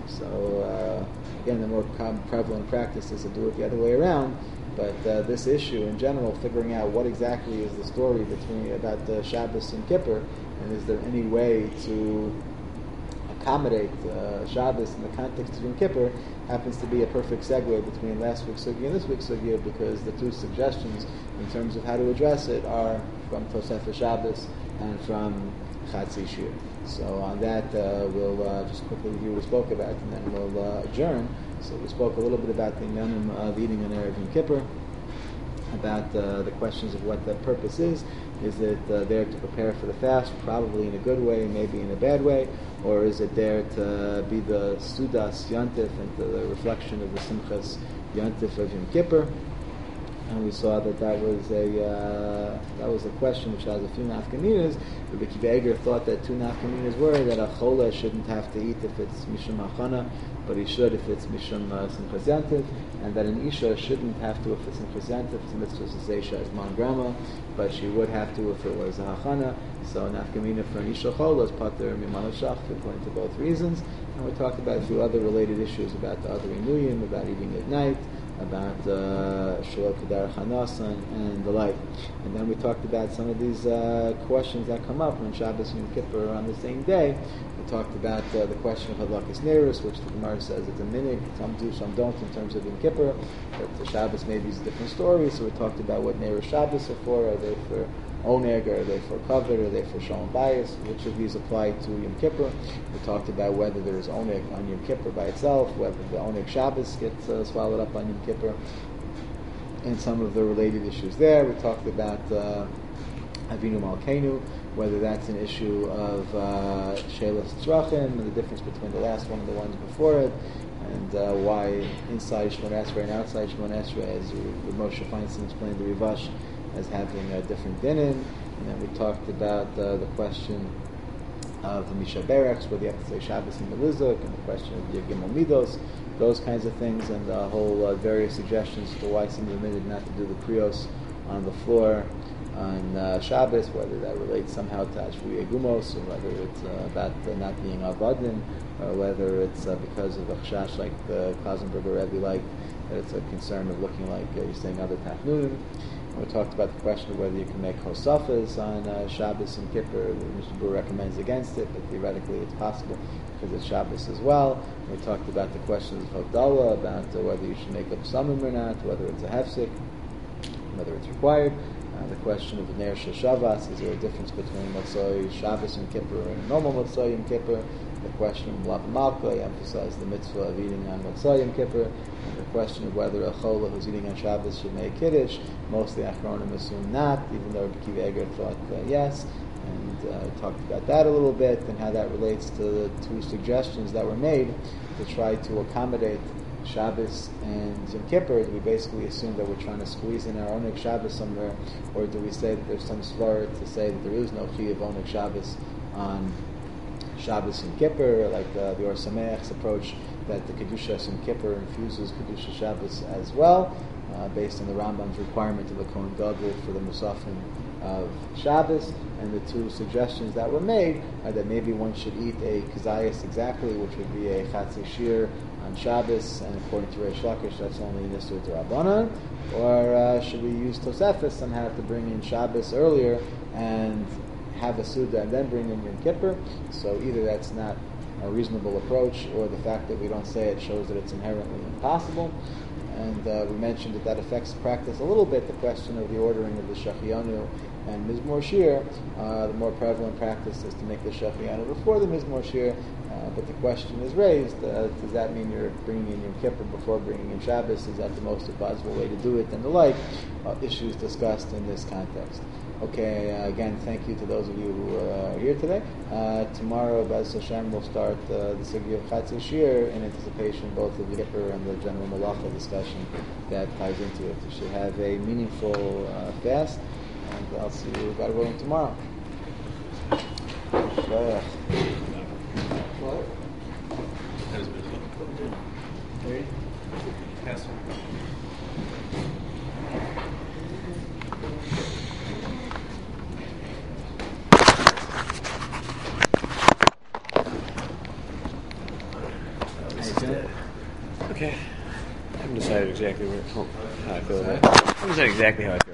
So again, the more prevalent practice is to do it the other way around. But this issue in general, figuring out what exactly is the story about Shabbos and Kippur, and is there any way to accommodate Shabbos in the context of Yom Kippur, happens to be a perfect segue between last week's sugya and this week's sugya, because the two suggestions in terms of how to address it are from Tosefes Shabbos and from Chatzi Shir. So on that, we'll just quickly review what we spoke about, and then we'll adjourn. So we spoke a little bit about the minimum of eating on Erev Yom Kippur, about the questions of what the purpose is. Is it there to prepare for the fast, probably in a good way, maybe in a bad way, or is it there to be the Sudas Yantif and the reflection of the Simchas Yantif of Yom Kippur? And we saw that was a question which has a few nafkaminas. Rabbi Akiva Eiger thought that two nafkaminas were that a chola shouldn't have to eat if it's mishum hachana, but he should if it's mishum simchas yantiv, and that an isha shouldn't have to if it's simchas yantiv. It's a mitzvah zeisha as man grama, but she would have to if it was a hachana. So nafkamina for an isha chola is pater mimah shach according to both reasons. And we talked about a few other related issues about the other inuyim, about eating at night, about Shalot Kedar Chanasan and the like. And then we talked about some of these questions that come up when Shabbos and Yom Kippur are on the same day. We talked about the question of Hadlakas Neirus, which the Gemara says it's a minig. Some do, some don't in terms of Yom Kippur. But the Shabbos maybe is a different story. So we talked about what Neirus Shabbos are for. Are they for Oneg, or are they for Kavod, or are they for Shalom Bayis? Which of these apply to Yom Kippur? We talked about whether there is Oneg on Yom Kippur by itself, whether the Oneg Shabbos gets swallowed up on Yom Kippur, and some of the related issues there. We talked about Avinu Malkeinu, whether that's an issue of Shelas Tzrachim, and the difference between the last one and the ones before it, and why inside Shemon Esrei and outside Shemon Esrei, as Moshe Feinstein explained the Rivash, as having a different dinin. And then we talked about the question of the Misha Berachs, whether you have to say Shabbos and Melizuk, and the question of the Gimel Midos, those kinds of things, and the whole various suggestions for why some admitted not to do the krios on the floor on Shabbos, whether that relates somehow to Ashvuye Gumos, or whether it's about not being Avadin, or whether it's because of a chash like the Klausenberger Rebbe liked, that it's a concern of looking like you're saying other Tachnunim. We talked about the question of whether you can make Hosafas on Shabbos and Kippur. The Mishnah Berurah recommends against it, but theoretically it's possible because it's Shabbos as well. We talked about the questions of Havdalah, about whether you should make a Psamim or not, whether it's a Hefsik, whether it's required. The question of Ner Shel Shabbos, is there a difference between Motzoi Shabbos and Kippur and normal Motzoi and Kippur? The question of Lav Malka, I emphasize the mitzvah of eating on Motzoi and Kippur. And the question of whether a Chola who's eating on Shabbos should make Kiddush. Most of the Achronim assume not, even though Rabbi Akiva Eger thought yes. And talked about that a little bit and how that relates to the two suggestions that were made to try to accommodate Shabbos and Yom Kippur. Do we basically assume that we're trying to squeeze in our Oneg Shabbos somewhere, or do we say that there's some svara to say that there is no chi of Oneg Shabbos on Shabbos and Kippur, like the Or Sameach's approach that the Kedushas and Kippur infuses Kedusha Shabbos as well, based on the Rambam's requirement of the Kohen Gadol for the Musafim of Shabbos, and the two suggestions that were made are that maybe one should eat a kazayas exactly, which would be a chatzi shir on Shabbos, and according to Reish Lakish, that's only an Isur D'Rabbanan, or should we use Tosefes and have to bring in Shabbos earlier and have a Suda and then bring in Yom Kippur? So either that's not a reasonable approach, or the fact that we don't say it shows that it's inherently impossible. And we mentioned that affects practice a little bit, the question of the ordering of the Shachianu and Mizmor Shir. The more prevalent practice is to make the Shachianu before the Mizmor Shir, but the question is raised, does that mean you're bringing in Yom Kippur before bringing in Shabbos? Is that the most advisable way to do it, and the like? Issues discussed in this context. Okay, again, thank you to those of you who are here today. Tomorrow, Bez Hashem, will start the Sugya of Chatzi Shir in anticipation both of the Kippur and the general Malacha discussion that ties into it. You should have a meaningful fast, and I'll see you, God willing, tomorrow. What? Okay. I haven't decided exactly how I feel about it. I haven't decided exactly how I feel.